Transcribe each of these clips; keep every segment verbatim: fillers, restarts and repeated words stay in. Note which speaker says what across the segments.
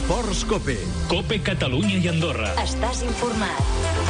Speaker 1: Esports Cope.
Speaker 2: Cope Catalunya i Andorra.
Speaker 3: Estàs informat.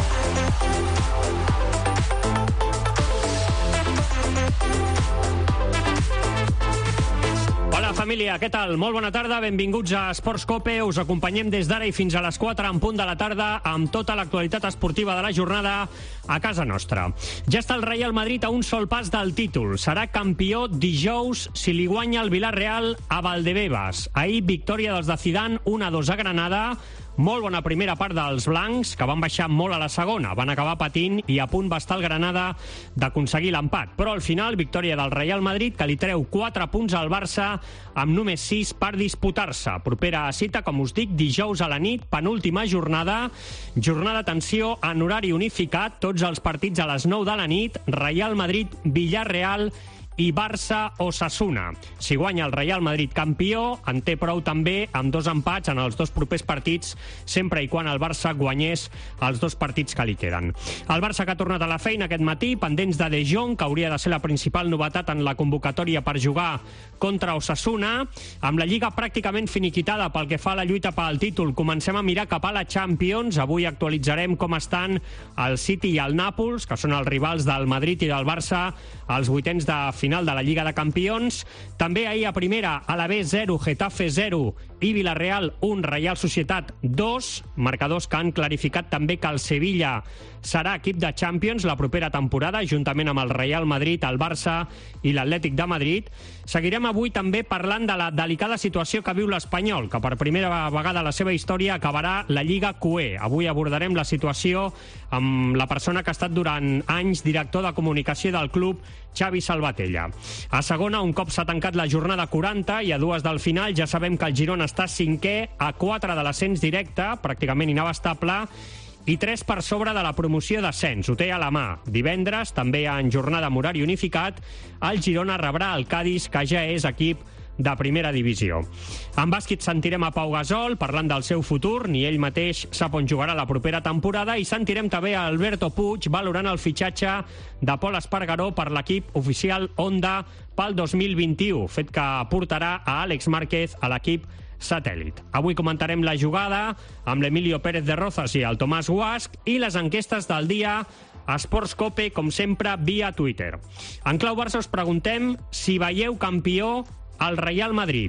Speaker 4: Hola família, què tal? Molt bona tarda, benvinguts a Esports Cope. Us acompanyem des d'ara i fins a les quatre en punt de la tarda amb tota l'actualitat esportiva de la jornada a casa nostra. Ja està el Real Madrid a un sol pas del títol. Serà campió dijous si li guanya el Villarreal a Valdebebas. Ahir, victòria dels de Zidane, un a dos a Granada. Molt bona primera part dels blancs, que van baixar molt a la segona. Van acabar patint i a punt va estar el Granada d'aconseguir l'empat. Però al final, victòria del Real Madrid, que li treu quatre punts al Barça amb només sis per disputar-se. Propera cita, com us dic, dijous a la nit, penúltima jornada. Jornada, atenció, en horari unificat, tots els partits a les nou de la nit. Real Madrid, Villarreal i Barça-Osasuna. Si guanya el Real Madrid campió, en té prou també amb dos empats en els dos propers partits, sempre i quan el Barça guanyés els dos partits que li queden. El Barça, que ha tornat a la feina aquest matí, pendents de De Jong, que hauria de ser la principal novetat en la convocatòria per jugar contra Osasuna. Amb la Lliga pràcticament finiquitada pel que fa a la lluita pel títol, comencem a mirar cap a la Champions. Avui actualitzarem com estan el City i el Nàpols, que són els rivals del Madrid i del Barça, als vuitens de final de la Lliga de Campions. També ahir a primera, Alavés zero, Getafe zero i Villarreal un, Reial Societat dos, marcadors que han clarificat també que el Sevilla serà equip de Champions la propera temporada, juntament amb el Real Madrid, el Barça i l'Atlètic de Madrid. Seguirem avui també parlant de la delicada situació que viu l'Espanyol, que per primera vegada a la seva història acabarà la Lliga Q E. Avui abordarem la situació amb la persona que ha estat durant anys director de comunicació del club, Xavi Salvatella. A segona, un cop s'ha tancat la jornada quaranta i a dues del final, ja sabem que el Girona està cinquè, a quatre de l'ascens directe, pràcticament inabastable, i tres per sobre de la promoció d'ascens. Ho té a la mà. Divendres, també en jornada amb horari unificat, el Girona rebrà el Cádiz, que ja és equip de primera divisió. En bàsquet sentirem a Pau Gasol parlant del seu futur, ni ell mateix sap on jugarà la propera temporada, i sentirem també a Alberto Puig valorant el fitxatge de Pol Espargaró per l'equip oficial Honda pel dos mil vint-i-u, fet que portarà a Àlex Márquez a l'equip satèl·lit. Avui comentarem la jugada amb l'Emilio Pérez de Rozas i el Tomàs Guasch i les enquestes del dia a Esports Cope, com sempre, via Twitter. En clau Barça us preguntem si veieu campió al Real Madrid.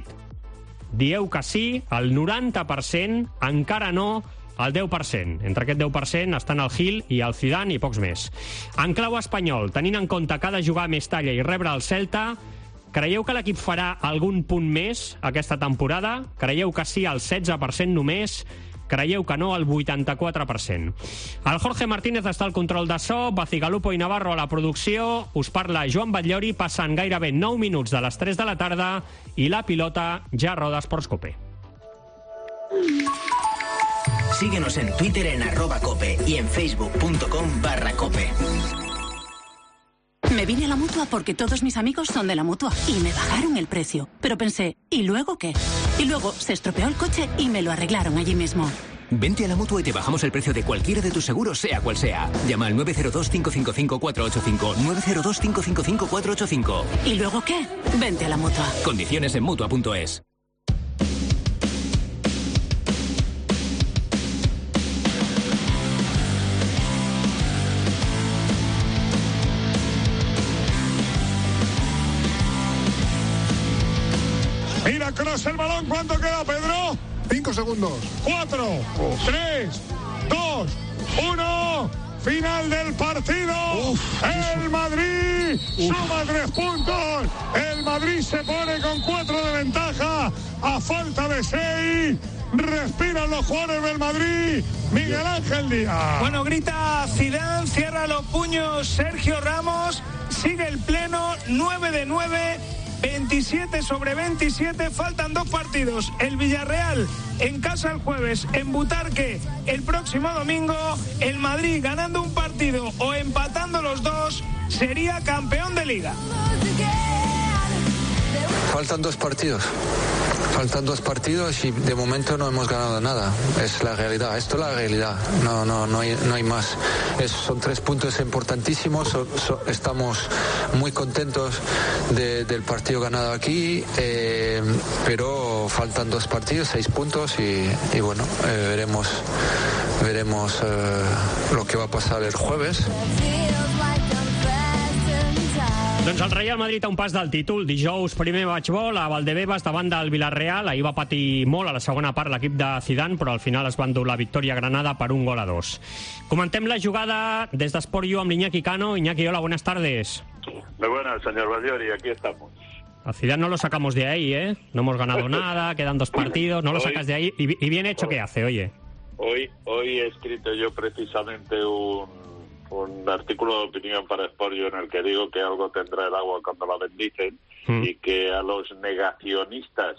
Speaker 4: Dieu que sí, el noranta per cent, encara no, el deu per cent. Entre aquest deu per cent estan el Gil i el Zidane i pocs més. En clau espanyol, tenint en compte que ha de jugar a Mestalla i rebre el Celta, creieu que l'equip farà algun punt més aquesta temporada? Creieu que sí, el setze per cent només? Creieu que no, el vuitanta-quatre per cent. El Jorge Martínez està al control de so, Bacigalupo i Navarro a la producció. Us parla Joan Batllori, passant gairebé nou minuts de les tres de la tarda i la pilota ja roda Esports Cope.
Speaker 5: Síguenos en Twitter en arroba cope y en facebook.com barra cope.
Speaker 6: Me vine a la Mutua porque todos mis amigos son de la Mutua y me bajaron el precio. Pero pensé, ¿y luego qué? Y luego se estropeó el coche y me lo arreglaron allí mismo.
Speaker 7: Vente a la Mutua y te bajamos el precio de cualquiera de tus seguros, sea cual sea. Llama al nueve cero dos, cinco cinco cinco, cuatro ocho cinco, nueve cero dos, cinco cinco cinco, cuatro ocho cinco.
Speaker 6: ¿Y luego qué? Vente a la Mutua.
Speaker 7: Condiciones en Mutua punto es.
Speaker 8: Mira, cross el balón. ¿Cuánto queda, Pedro?
Speaker 9: Cinco segundos.
Speaker 8: Cuatro, Uf. tres, dos, uno. Final del partido. Uf, el Madrid Uf. suma tres puntos. El Madrid se pone con cuatro de ventaja a falta de seis. Respiran los jugadores del Madrid. Miguel Ángel Díaz.
Speaker 10: Bueno, grita Zidane, cierra los puños Sergio Ramos. Sigue el pleno, nueve de nueve. veintisiete sobre veintisiete, faltan dos partidos. El Villarreal en casa el jueves, en Butarque el próximo domingo. El Madrid ganando un partido o empatando los dos sería campeón de Liga.
Speaker 11: Faltan dos partidos.
Speaker 1: faltan dos partidos y de momento no hemos ganado nada. Es la realidad, esto es la realidad, no, no, no, hay, no hay más. Es, son tres puntos importantísimos, so, so, estamos muy contentos de, del partido ganado aquí, eh, pero faltan dos partidos, seis puntos y, y bueno, eh, veremos, veremos eh, lo que va a pasar el jueves.
Speaker 4: Doncs el Real Madrid a un pas del títol. Dijous primer matchball a Valdebebas davant del Villarreal. Ahir va patir molt a la segona part l'equip de Zidane, però al final es va endur la victòria a Granada per un gol a dos. Comentem la jugada des d'Esport U amb l'Iñaki Cano. Iñaki, hola, buenas tardes.
Speaker 3: Muy buenas, señor Badiori, aquí estamos.
Speaker 4: A Zidane no lo sacamos de ahí, ¿eh? No hemos ganado nada, quedan dos partidos, no lo sacas de ahí. Y, y bien hecho que hace, oye.
Speaker 3: Hoy, hoy he escrito yo precisamente un... un artículo de opinión para Sportio en el que digo que algo tendrá el agua cuando la bendicen mm. y que a los negacionistas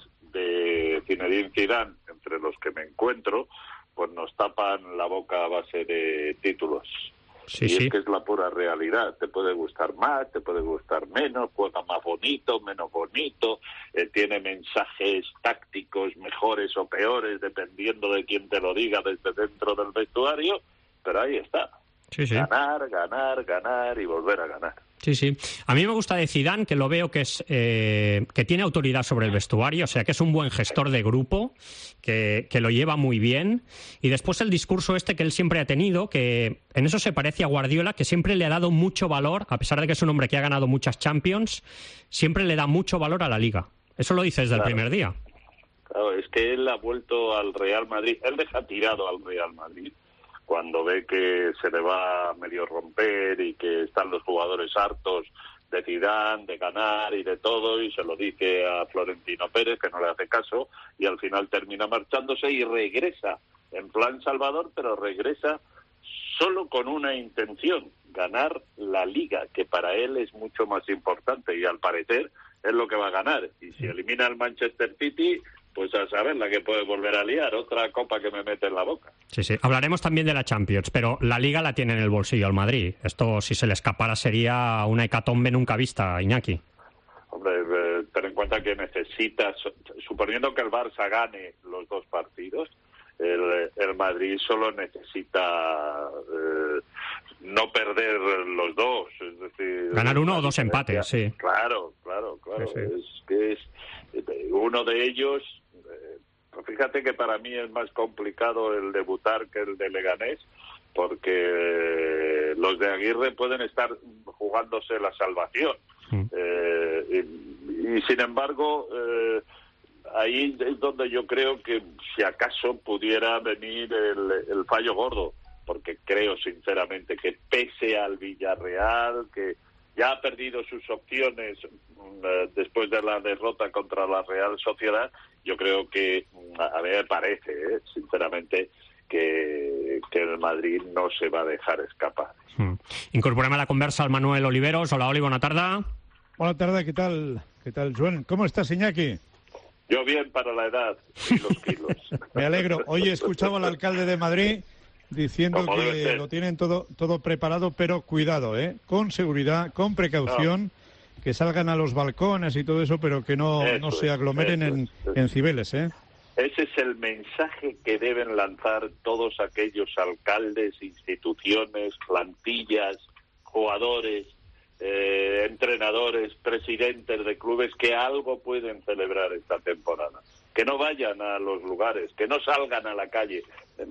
Speaker 3: de Zinedine Zidane, entre los que me encuentro, pues nos tapan la boca a base de títulos.
Speaker 4: Sí,
Speaker 3: y
Speaker 4: sí.
Speaker 3: es que es la pura realidad. Te puede gustar más, te puede gustar menos, juega más bonito, menos bonito, eh, tiene mensajes tácticos mejores o peores dependiendo de quién te lo diga desde dentro del vestuario, pero ahí está.
Speaker 4: Sí, sí.
Speaker 3: Ganar, ganar, ganar y volver a ganar.
Speaker 4: Sí, sí. A mí me gusta de Zidane que lo veo que es eh, que tiene autoridad sobre el vestuario, o sea, que es un buen gestor de grupo, que, que lo lleva muy bien. Y después el discurso este que él siempre ha tenido, que en eso se parece a Guardiola, que siempre le ha dado mucho valor, a pesar de que es un hombre que ha ganado muchas Champions, siempre le da mucho valor a la Liga. Eso lo dice desde claro. el primer día.
Speaker 3: Claro, es que él ha vuelto al Real Madrid, él deja tirado al Real Madrid cuando ve que se le va a medio romper y que están los jugadores hartos de Zidane, de ganar y de todo, y se lo dice a Florentino Pérez, que no le hace caso, y al final termina marchándose y regresa en plan Salvador, pero regresa solo con una intención, ganar la Liga, que para él es mucho más importante, y al parecer es lo que va a ganar. Y si elimina al Manchester City, pues a saber la que puede volver a liar, otra copa que me mete en la boca.
Speaker 4: Sí, sí. Hablaremos también de la Champions, pero la Liga la tiene en el bolsillo el Madrid. Esto, si se le escapara, sería una hecatombe nunca vista, Iñaki.
Speaker 3: Hombre, eh, ten en cuenta que necesitas, suponiendo que el Barça gane los dos partidos, el, el Madrid solo necesita eh, no perder los dos, es decir...
Speaker 4: Ganar uno o dos empates, sí.
Speaker 3: Claro, claro, claro. Sí, sí. Es que es uno de ellos... Fíjate que para mí es más complicado el debutar que el de Leganés, porque los de Aguirre pueden estar jugándose la salvación. Mm. Eh, y, y sin embargo, eh, ahí es donde yo creo que si acaso pudiera venir el, el fallo gordo, porque creo sinceramente que pese al Villarreal, que ya ha perdido sus opciones uh, después de la derrota contra la Real Sociedad, yo creo que, a mí me parece, eh, sinceramente, que, que el Madrid no se va a dejar escapar.
Speaker 4: Mm. Incorporem a la conversa al Manuel Oliveros. Hola, Oli, bona tarda.
Speaker 9: Bona tarda, ¿qué tal? ¿Qué tal, Joan? ¿Cómo estás, Iñaki?
Speaker 3: Yo bien para la edad, kilos, kilos.
Speaker 9: Me alegro. Hoy he escuchado al alcalde de Madrid diciendo que lo tienen todo todo preparado, pero cuidado, ¿eh? Con seguridad, con precaución, no. que salgan a los balcones y todo eso, pero que no, eso no se aglomeren es, en, es. en Cibeles, ¿eh?
Speaker 3: Ese es el mensaje que deben lanzar todos aquellos alcaldes, instituciones, plantillas, jugadores, eh, entrenadores, presidentes de clubes que algo pueden celebrar esta temporada. Que no vayan a los lugares, que no salgan a la calle.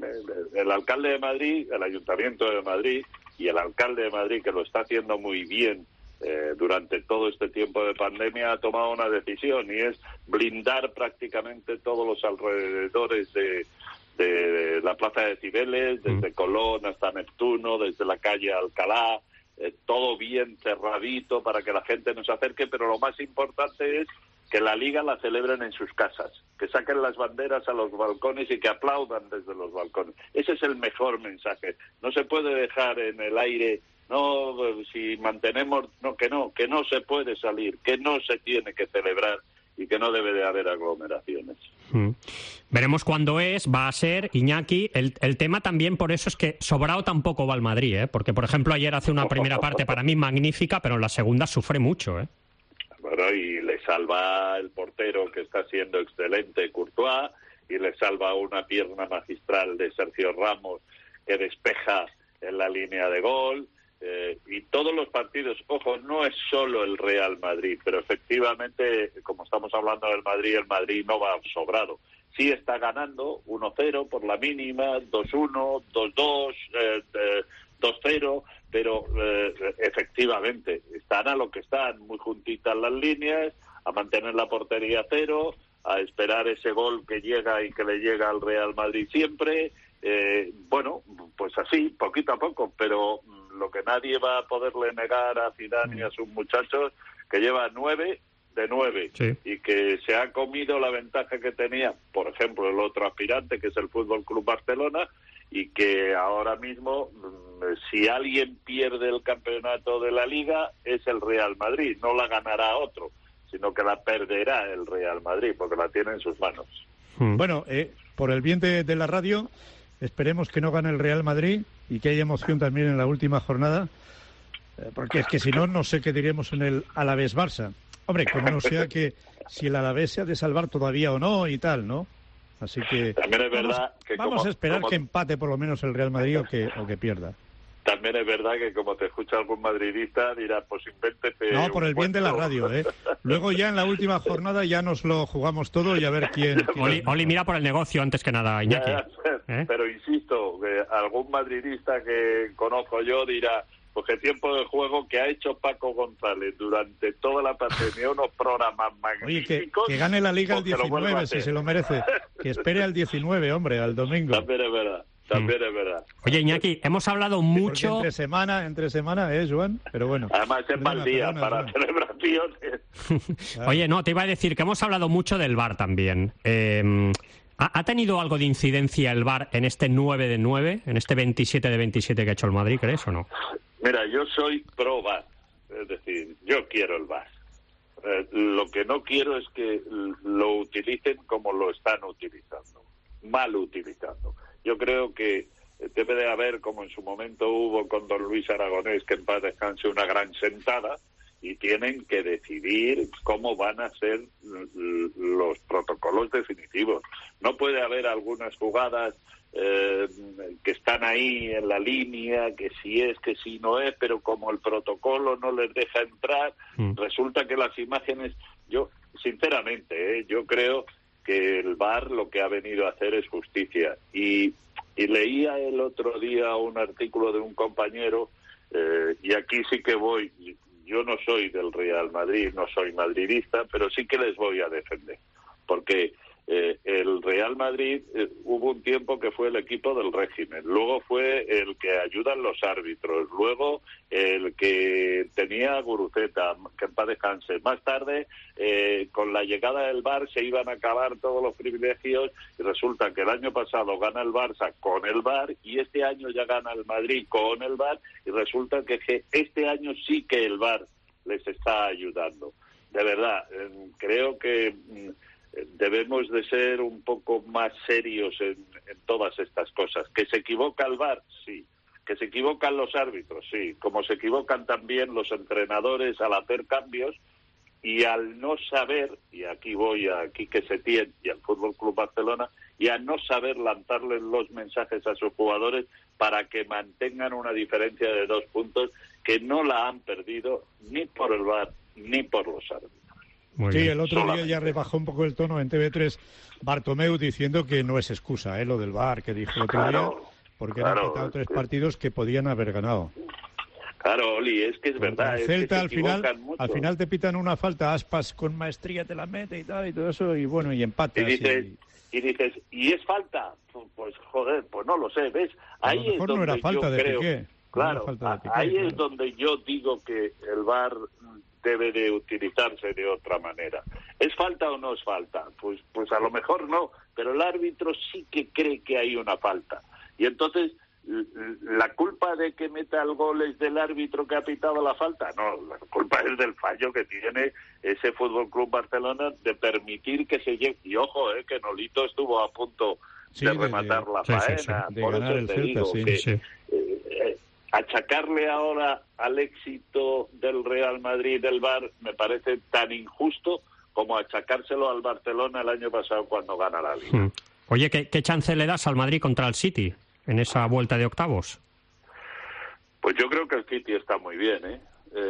Speaker 3: El alcalde de Madrid, el Ayuntamiento de Madrid y el alcalde de Madrid, que lo está haciendo muy bien eh, durante todo este tiempo de pandemia, ha tomado una decisión, y es blindar prácticamente todos los alrededores de, de, de la plaza de Cibeles, desde Colón hasta Neptuno, desde la calle Alcalá, eh, todo bien cerradito para que la gente no se acerque, pero lo más importante es que la Liga la celebren en sus casas, que saquen las banderas a los balcones y que aplaudan desde los balcones. Ese es el mejor mensaje. No se puede dejar en el aire, no, si mantenemos, no, que no, que no se puede salir, que no se tiene que celebrar y que no debe de haber aglomeraciones.
Speaker 4: Mm. Veremos cuándo es, va a ser, Iñaki. El, el tema también por eso es que sobrado tampoco va al Madrid, ¿eh? Porque, por ejemplo, ayer hace una primera parte para mí magnífica, pero en la segunda sufre mucho, ¿eh?
Speaker 3: Bueno, y le salva el portero, que está siendo excelente, Courtois, y le salva una pierna magistral de Sergio Ramos, que despeja en la línea de gol. Eh, y todos los partidos, ojo, no es solo el Real Madrid, pero efectivamente, como estamos hablando del Madrid, el Madrid no va sobrado. Sí está ganando uno cero por la mínima, dos uno, dos dos, eh, eh, dos cero, pero eh, efectivamente están a lo que están, muy juntitas las líneas, a mantener la portería cero, a esperar ese gol que llega y que le llega al Real Madrid siempre. Eh, bueno, pues así, poquito a poco, pero lo que nadie va a poderle negar a Zidane y a sus muchachos, que lleva nueve de nueve, sí, y que se ha comido la ventaja que tenía, por ejemplo, el otro aspirante, que es el Fútbol Club Barcelona, y que ahora mismo, si alguien pierde el campeonato de la Liga, es el Real Madrid. No la ganará otro, sino que la perderá el Real Madrid, porque la tiene en sus manos.
Speaker 9: Bueno, eh, por el bien de, de la radio, esperemos que no gane el Real Madrid y que haya emoción también en la última jornada, eh, porque es que si no, no sé qué diremos en el Alavés-Barça. Hombre, como no sea que si el Alavés se ha de salvar todavía o no y tal, ¿no? Así que
Speaker 3: también es verdad
Speaker 9: vamos,
Speaker 3: que
Speaker 9: vamos
Speaker 3: como,
Speaker 9: a esperar
Speaker 3: como...
Speaker 9: que empate por lo menos el Real Madrid o que, o que pierda.
Speaker 3: También es verdad que como te escucha algún madridista dirá, pues invéntete.
Speaker 9: No, por el bien de la radio, ¿eh? Luego ya en la última jornada ya nos lo jugamos todo y a ver quién... quién...
Speaker 4: Oli, Oli, mira por el negocio antes que nada, Iñaki.
Speaker 3: Ya, ya, ¿eh? Pero insisto, que algún madridista que conozco yo dirá, pues qué tiempo de juego que ha hecho Paco González durante toda la pandemia, unos programas magníficos.
Speaker 9: Oye, que, que gane la Liga el diecinueve, si se lo merece. Que espere al diecinueve, hombre, al domingo.
Speaker 3: También es verdad. También es verdad.
Speaker 4: Oye, Iñaki, hemos hablado mucho...
Speaker 9: Porque entre semana, entre semana, ¿eh, Joan? Pero bueno.
Speaker 3: Además es mal día para Joan. Celebraciones.
Speaker 4: Oye, no, te iba a decir que hemos hablado mucho del V A R también. Eh, ¿ha, ¿Ha tenido algo de incidencia el V A R en este nueve de nueve, en este veintisiete de veintisiete que ha hecho el Madrid, crees o no?
Speaker 3: Mira, yo soy pro V A R. Es decir, yo quiero el V A R. Eh, lo que no quiero es que lo utilicen como lo están utilizando. Mal utilizando. Yo creo que debe de haber, como en su momento hubo con don Luis Aragonés, que en paz descanse, una gran sentada, y tienen que decidir cómo van a ser los protocolos definitivos. No puede haber algunas jugadas eh, que están ahí en la línea, que si es, que si no es, pero como el protocolo no les deja entrar, mm. resulta que las imágenes... Yo, sinceramente, eh, yo creo... que el V A R lo que ha venido a hacer es justicia. Y, y leía el otro día un artículo de un compañero, eh, y aquí sí que voy, yo no soy del Real Madrid, no soy madridista, pero sí que les voy a defender. Porque eh, el Real Madrid eh, hubo un tiempo que fue el equipo del régimen, luego fue el que ayudan los árbitros, luego el que tenía Guruceta, que en paz descanse. Más tarde, eh, con la llegada del V A R se iban a acabar todos los privilegios y resulta que el año pasado gana el Barça con el V A R y este año ya gana el Madrid con el V A R y resulta que, que este año sí que el V A R les está ayudando. De verdad, eh, creo que... Mm, debemos de ser un poco más serios en, en todas estas cosas. ¿Que se equivoca el V A R? Sí. ¿Que se equivocan los árbitros? Sí. Como se equivocan también los entrenadores al hacer cambios y al no saber, y aquí voy a Quique Setién y al Fútbol Club Barcelona, y a no saber lanzarles los mensajes a sus jugadores para que mantengan una diferencia de dos puntos que no la han perdido ni por el V A R ni por los árbitros.
Speaker 9: Muy sí, bien. El otro Solamente. día ya rebajó un poco el tono en T V tres Bartomeu diciendo que no es excusa, ¿eh? Lo del V A R que dijo el otro
Speaker 3: claro,
Speaker 9: día, porque
Speaker 3: claro,
Speaker 9: han quitado tres
Speaker 3: que...
Speaker 9: partidos que podían haber ganado.
Speaker 3: Claro, Oli, es que es
Speaker 9: Porque
Speaker 3: verdad.
Speaker 9: El Celta
Speaker 3: es que
Speaker 9: al final, mucho. al final te pitan una falta, Aspas con maestría te la mete y tal y todo eso y bueno y empatas.
Speaker 3: Y dices, y... y dices, ¿y es falta? Pues joder, pues no lo sé, ¿ves? Ahí
Speaker 9: a lo mejor
Speaker 3: es donde
Speaker 9: no era falta
Speaker 3: yo
Speaker 9: de
Speaker 3: creo,
Speaker 9: Piqué.
Speaker 3: Claro,
Speaker 9: no de Piqué,
Speaker 3: ahí
Speaker 9: claro.
Speaker 3: es donde yo digo que el V A R debe de utilizarse de otra manera. ¿Es falta o no es falta? Pues, pues a lo mejor no, pero el árbitro sí que cree que hay una falta. Y entonces, ¿la culpa de que meta el gol es del árbitro que ha pitado la falta? No, la culpa es del fallo que tiene ese Fútbol Club Barcelona de permitir que se llegue. Y ojo, eh, que Nolito estuvo a punto sí, de rematar de, la sí, faena. Sí, sí.
Speaker 9: Por eso te Celta, digo
Speaker 3: sí,
Speaker 9: que...
Speaker 3: Sí. Eh, eh, achacarle ahora al éxito del Real Madrid del V A R me parece tan injusto como achacárselo al Barcelona el año pasado cuando gana la Liga.
Speaker 4: Mm. Oye, ¿qué, ¿qué chance le das al Madrid contra el City en esa vuelta de octavos?
Speaker 3: Pues yo creo que el City está muy bien, ¿eh?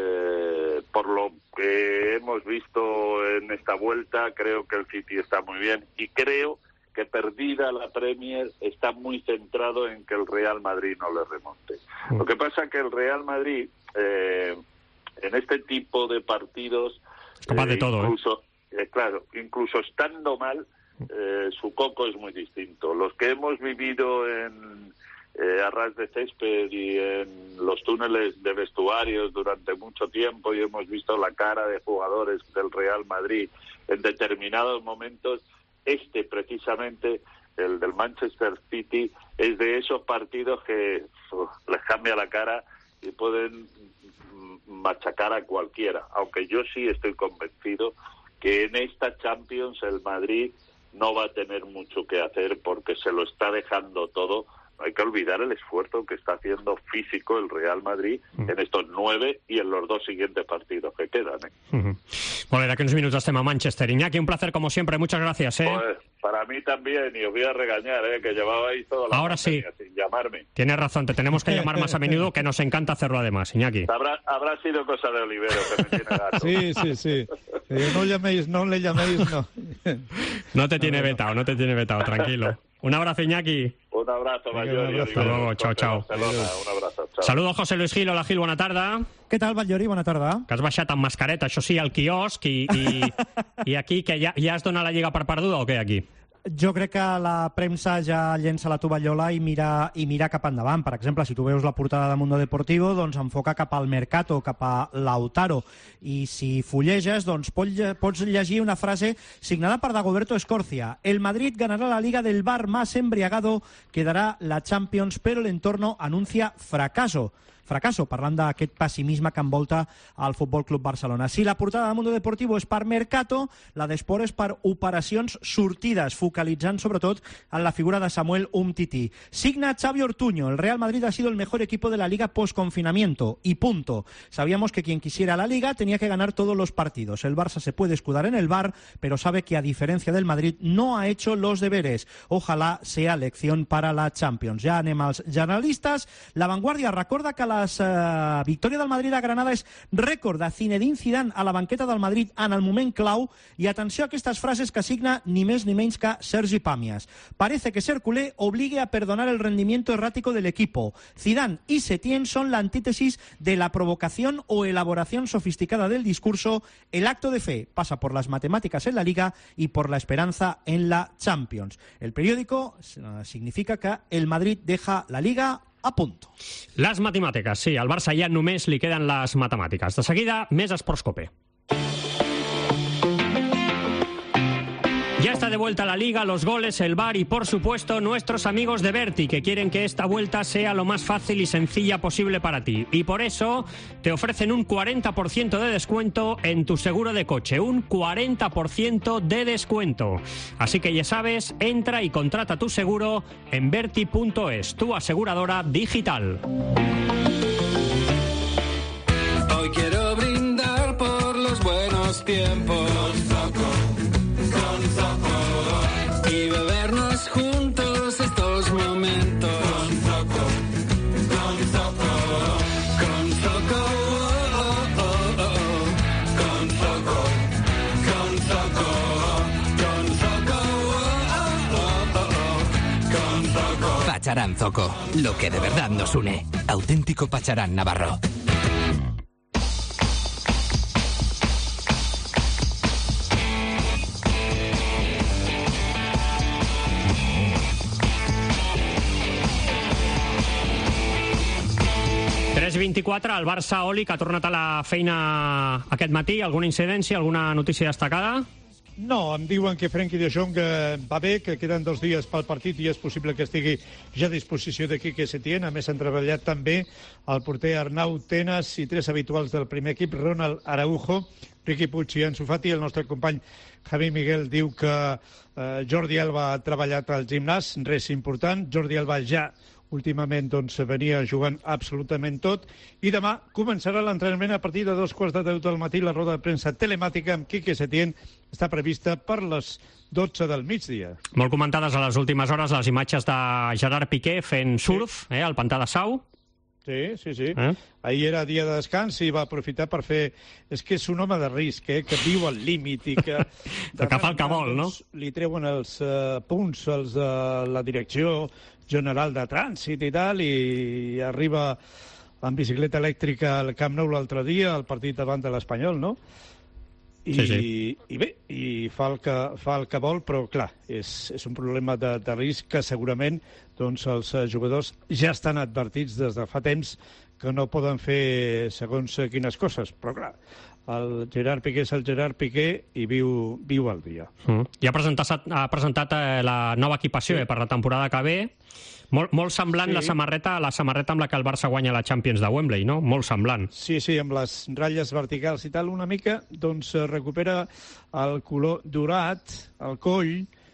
Speaker 3: Eh, por lo que hemos visto en esta vuelta, creo que el City está muy bien y creo que perdida la Premier está muy centrado en que el Real Madrid no le remonte. Lo que pasa es que el Real Madrid eh, en este tipo de partidos
Speaker 4: es capaz
Speaker 3: eh,
Speaker 4: de todo,
Speaker 3: incluso, ¿eh? Eh, claro, incluso estando mal, eh, su coco es muy distinto. Los que hemos vivido en Eh, a ras de césped y en los túneles de vestuarios durante mucho tiempo y hemos visto la cara de jugadores del Real Madrid en determinados momentos, este precisamente, el del Manchester City, es de esos partidos que uf, les cambia la cara y pueden machacar a cualquiera, aunque yo sí estoy convencido que en esta Champions el Madrid no va a tener mucho que hacer porque se lo está dejando todo. No hay que olvidar el esfuerzo que está haciendo físico el Real Madrid mm. en estos nueve y en los dos siguientes partidos que quedan. ¿eh?
Speaker 4: Uh-huh. Molt bé, d'aquí uns minuts estem a Manchester. Iñaki, un placer como siempre, muchas gracias. ¿eh?
Speaker 3: Pues, para mí también, y os voy a regañar, ¿eh? que llevabais toda la
Speaker 4: Ahora sí.
Speaker 3: sin llamarme.
Speaker 4: Tienes razón, te tenemos que llamar más a menudo, que nos encanta hacerlo además, Iñaki.
Speaker 3: Habrá, habrá sido cosa de Olivero, que me tiene gato.
Speaker 9: Sí, sí, sí. Eh, no llaméis, no le llaméis, no.
Speaker 4: No te tiene vetado, no te tiene vetado, tranquilo. Un abrazo, Iñaki.
Speaker 3: Un abrazo, Vallori.
Speaker 4: Hasta luego, chao, chao.
Speaker 3: Un abrazo, chao.
Speaker 4: Saludo a José Luis Gil. Hola, Gil, bona tarda.
Speaker 11: Què tal, Vallori? Bona tarda.
Speaker 4: Que has baixat amb mascareta, això sí, al quiosc, i, i, i aquí, que ja, ja es dona la Lliga per perduda o què, aquí?
Speaker 11: Jo crec que la premsa ja llença la tovallola i mira, i mira cap endavant. Per exemple, si tu veus la portada de Mundo Deportivo, doncs enfoca cap al Mercato, cap a Lautaro. I si fulleges, doncs pots llegir una frase signada per Dagoberto Escorcia. El Madrid ganará la Liga del bar más embriagado, quedará la Champions, pero el entorno anuncia fracaso. fracaso, parlant d'aquest pessimisme que envolta el Futbol Club Barcelona. Si la portada de Mundo Deportivo és per Mercato, la d'Esport és per operacions sortides, focalitzant sobretot en la figura de Samuel Umtiti. Signa Xavi Ortuño. El Real Madrid ha sido el mejor equipo de la Liga post-confinamiento. Y punto. Sabíamos que quien quisiera la Liga tenía que ganar todos los partidos. El Barça se puede escudar en el V A R, pero sabe que a diferencia del Madrid no ha hecho los deberes. Ojalá sea lección para la Champions. Ja anem als generalistes. La Vanguardia recorda que la Uh, victòria del Madrid a Granada és rècord de Zinedine Zidane a la banqueta del Madrid en el moment clau, i atenció a aquestes frases que signa ni més ni menys que Sergi Pàmies. Parece que ser culé obligue a perdonar el rendimiento errático del equipo. Zidane y Setién son la antítesis de la provocación o elaboración sofisticada del discurso. El acto de fe pasa por las matemáticas en la Liga y por la esperanza en la Champions. El periódico uh, significa que el Madrid deja la Liga a punto.
Speaker 4: Les matemàtiques, sí, al Barça ja només li queden les matemàtiques. De seguida, més Esports Cope. Ya está de vuelta la Liga, los goles, el V A R y, por supuesto, nuestros amigos de Berti, que quieren que esta vuelta sea lo más fácil y sencilla posible para ti. Y por eso te ofrecen un cuarenta por ciento de descuento en tu seguro de coche. Un cuarenta por ciento de descuento. Así que ya sabes, entra y contrata tu seguro en Berti punto es, tu aseguradora digital.
Speaker 12: Hoy quiero brindar por los buenos tiempos. Y bebernos juntos estos momentos. Con Zoco, con Zoco, con Zoco, oh, oh, oh, oh. Con Zoco, con Zoco, con Zoco, oh, oh, oh, oh. Con Zoco.
Speaker 7: Pacharán Zoco, lo que de verdad nos une. Auténtico Pacharán Navarro.
Speaker 4: tres vint-i-quatre, el Barça, Oli, que ha tornat a la feina aquest matí. Alguna incidència, alguna notícia destacada?
Speaker 9: No, em diuen que Frenkie de Jong va bé, que queden dos dies pel partit i és possible que estigui ja a disposició de Quique Setién. A més, han treballat també el porter Arnau Tenas i tres habituals del primer equip, Ronald Araujo, Riqui Puig i Ansu Fati. El nostre company Javi Miguel diu que eh, Jordi Alba ha treballat al gimnàs, res important. Jordi Alba ja últimament doncs, venia jugant absolutament tot, i demà començarà l'entrenament a partir de dos quarts de deu del matí. La roda de premsa telemàtica amb Quique Setién està prevista per les dotze del migdia.
Speaker 4: Molt comentades a les últimes hores les imatges de Gerard Piqué fent surf eh, al pantà de Sau.
Speaker 9: Sí, sí, sí.
Speaker 4: Eh?
Speaker 9: Ahir era dia de descans i va aprofitar per fer... És que és un home de risc, eh? Que viu al límit i que...
Speaker 4: que fa el que vol, no?
Speaker 9: Li treuen els uh, punts els de la Direcció General de Trànsit i tal, i arriba amb bicicleta elèctrica al Camp Nou l'altre dia, al partit davant de l'Espanyol, no? I, sí, sí. I bé, i fa el, que, fa el que vol, però clar, és, és un problema de, de risc que segurament doncs, els jugadors ja estan advertits des de fa temps que no poden fer segons quines coses, però clar, el Gerard Piqué és el Gerard Piqué i viu, viu al dia.
Speaker 4: Mm. I ha presentat, ha presentat eh, la nova equipació sí. eh, per la temporada que ve. Molt, molt semblant sí. la samarreta la samarreta amb la que el Barça guanya la Champions de Wembley, no? Molt semblant.
Speaker 9: Sí, sí, amb les ratlles verticals i tal, una mica, doncs recupera el color dorat, el coll,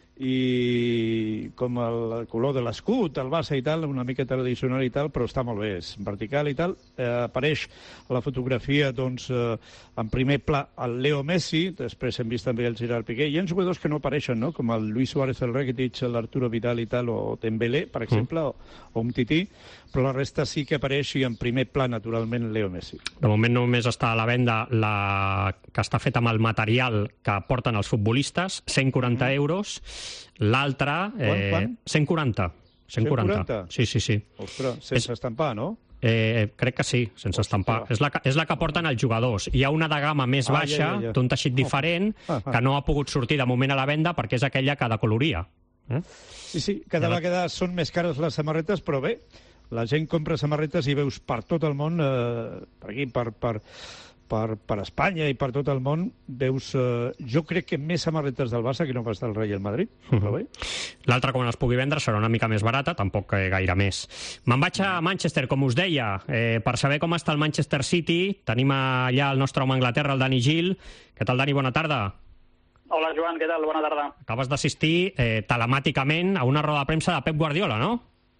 Speaker 9: i com el color de l'escut, el Barça i tal, una mica tradicional i tal, però està molt bé, és vertical i tal. Eh, apareix a la fotografia, doncs, eh, en primer pla el Leo Messi, després hem vist també el Gerard Piqué. Hi ha jugadors que no apareixen, no?, com el Luis Suárez, el Rakitic, l'Arturo Vidal i tal, o Dembélé, per exemple, mm. o, o un Tití, però la resta sí que apareix i en primer pla, naturalment, Leo Messi.
Speaker 4: De moment només està a la venda la que està feta amb el material que porten els futbolistes, cent quaranta mm. euros. L'altra, eh, cent quaranta. cent quaranta. Sí, sí, sí.
Speaker 9: Ostres, sense és... estampar, no?
Speaker 4: Eh, crec que sí, sense Ostres. estampar. És la, és la que porten els jugadors. Hi ha una de gamma més ah, baixa, ja, ja, ja. d'un teixit diferent, oh. ah, ah. que no ha pogut sortir de moment a la venda perquè és aquella que decoloria. Eh?
Speaker 9: Sí, sí, cada ja vegada la... són més cares les samarretes, però bé, la gent compra samarretes i veus per tot el món, eh, per aquí, per... per... Per, per Espanya i per tot el món, veus, eh, jo crec que més samarretes del Barça que no pas del Real Madrid. Uh -huh.
Speaker 4: L'altra, quan es pugui vendre, serà una mica més barata, tampoc eh, gaire més. Me'n vaig a Manchester, com us deia, eh, per saber com està el Manchester City. Tenim allà el nostre home a Anglaterra, el Dani Gil. Què tal, Dani? Bona tarda.
Speaker 13: Hola, Joan, què tal? Bona tarda.
Speaker 4: Acabes d'assistir eh, telemàticament a una roda de premsa de Pep Guardiola, no?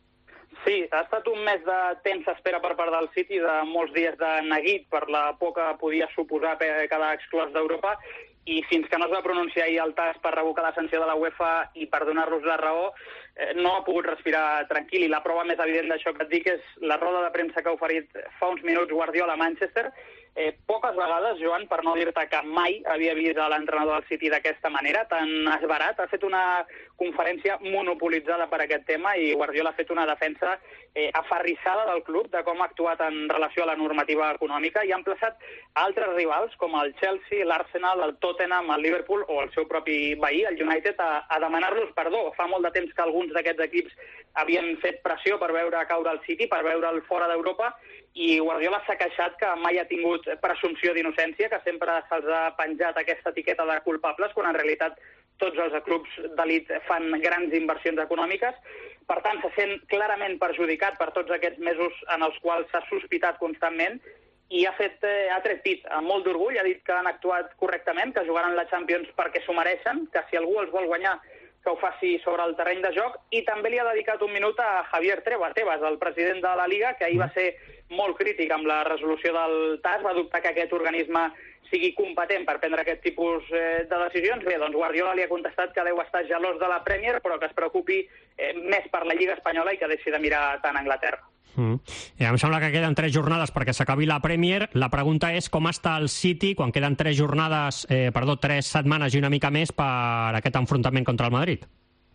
Speaker 13: Sí, ha estat un mes de temps d'espera per part del City, de molts dies de neguit per la por que podia suposar quedar exclòs d'Europa, i fins que no es va pronunciar ahir el tas per revocar la sanció de la UEFA i per donar-los la raó, eh, no ha pogut respirar tranquil. I la prova més evident d'això que et dic és la roda de premsa que ha oferit fa uns minuts Guardiola a Manchester. Eh, poques vegades, Joan, per no dir-te que mai havia vist a l'entrenador del City d'aquesta manera, tan esbarat. Ha fet una conferència monopolitzada per aquest tema i Guardiola ha fet una defensa eh, aferrissada del club de com ha actuat en relació a la normativa econòmica i ha emplaçat altres rivals com el Chelsea, l'Arsenal, el Tottenham, el Liverpool o el seu propi veí, el United, a, a demanar-los perdó. Fa molt de temps que alguns d'aquests equips havien fet pressió per veure caure el City, per veure'l fora d'Europa, i Guardiola s'ha queixat que mai ha tingut presumpció d'innocència, que sempre se'ls ha penjat aquesta etiqueta de culpables, quan en realitat tots els clubs d'elit fan grans inversions econòmiques. Per tant, se sent clarament perjudicat per tots aquests mesos en els quals s'ha sospitat constantment i ha fet, eh, ha tret pit amb molt d'orgull, ha dit que han actuat correctament, que jugaran la Champions perquè s'ho mereixen, que si algú els vol guanyar que ho faci sobre el terreny de joc, i també li ha dedicat un minut a Javier Tebas, el president de la Liga, que ahir va ser molt crític amb la resolució del T A S, va dubtar que aquest organisme sigui competent per prendre aquest tipus eh, de decisions. Bé, doncs Guardiola li ha contestat que deu estar gelós de la Premier, però que es preocupi eh, més per la Lliga Espanyola i que deixi de mirar tant a Anglaterra.
Speaker 4: Mm. Eh, em sembla que queden tres jornades perquè s'acabi la Premier. La pregunta és com està el City quan queden tres jornades, eh, perdó, tres setmanes i una mica més per aquest enfrontament contra el Madrid.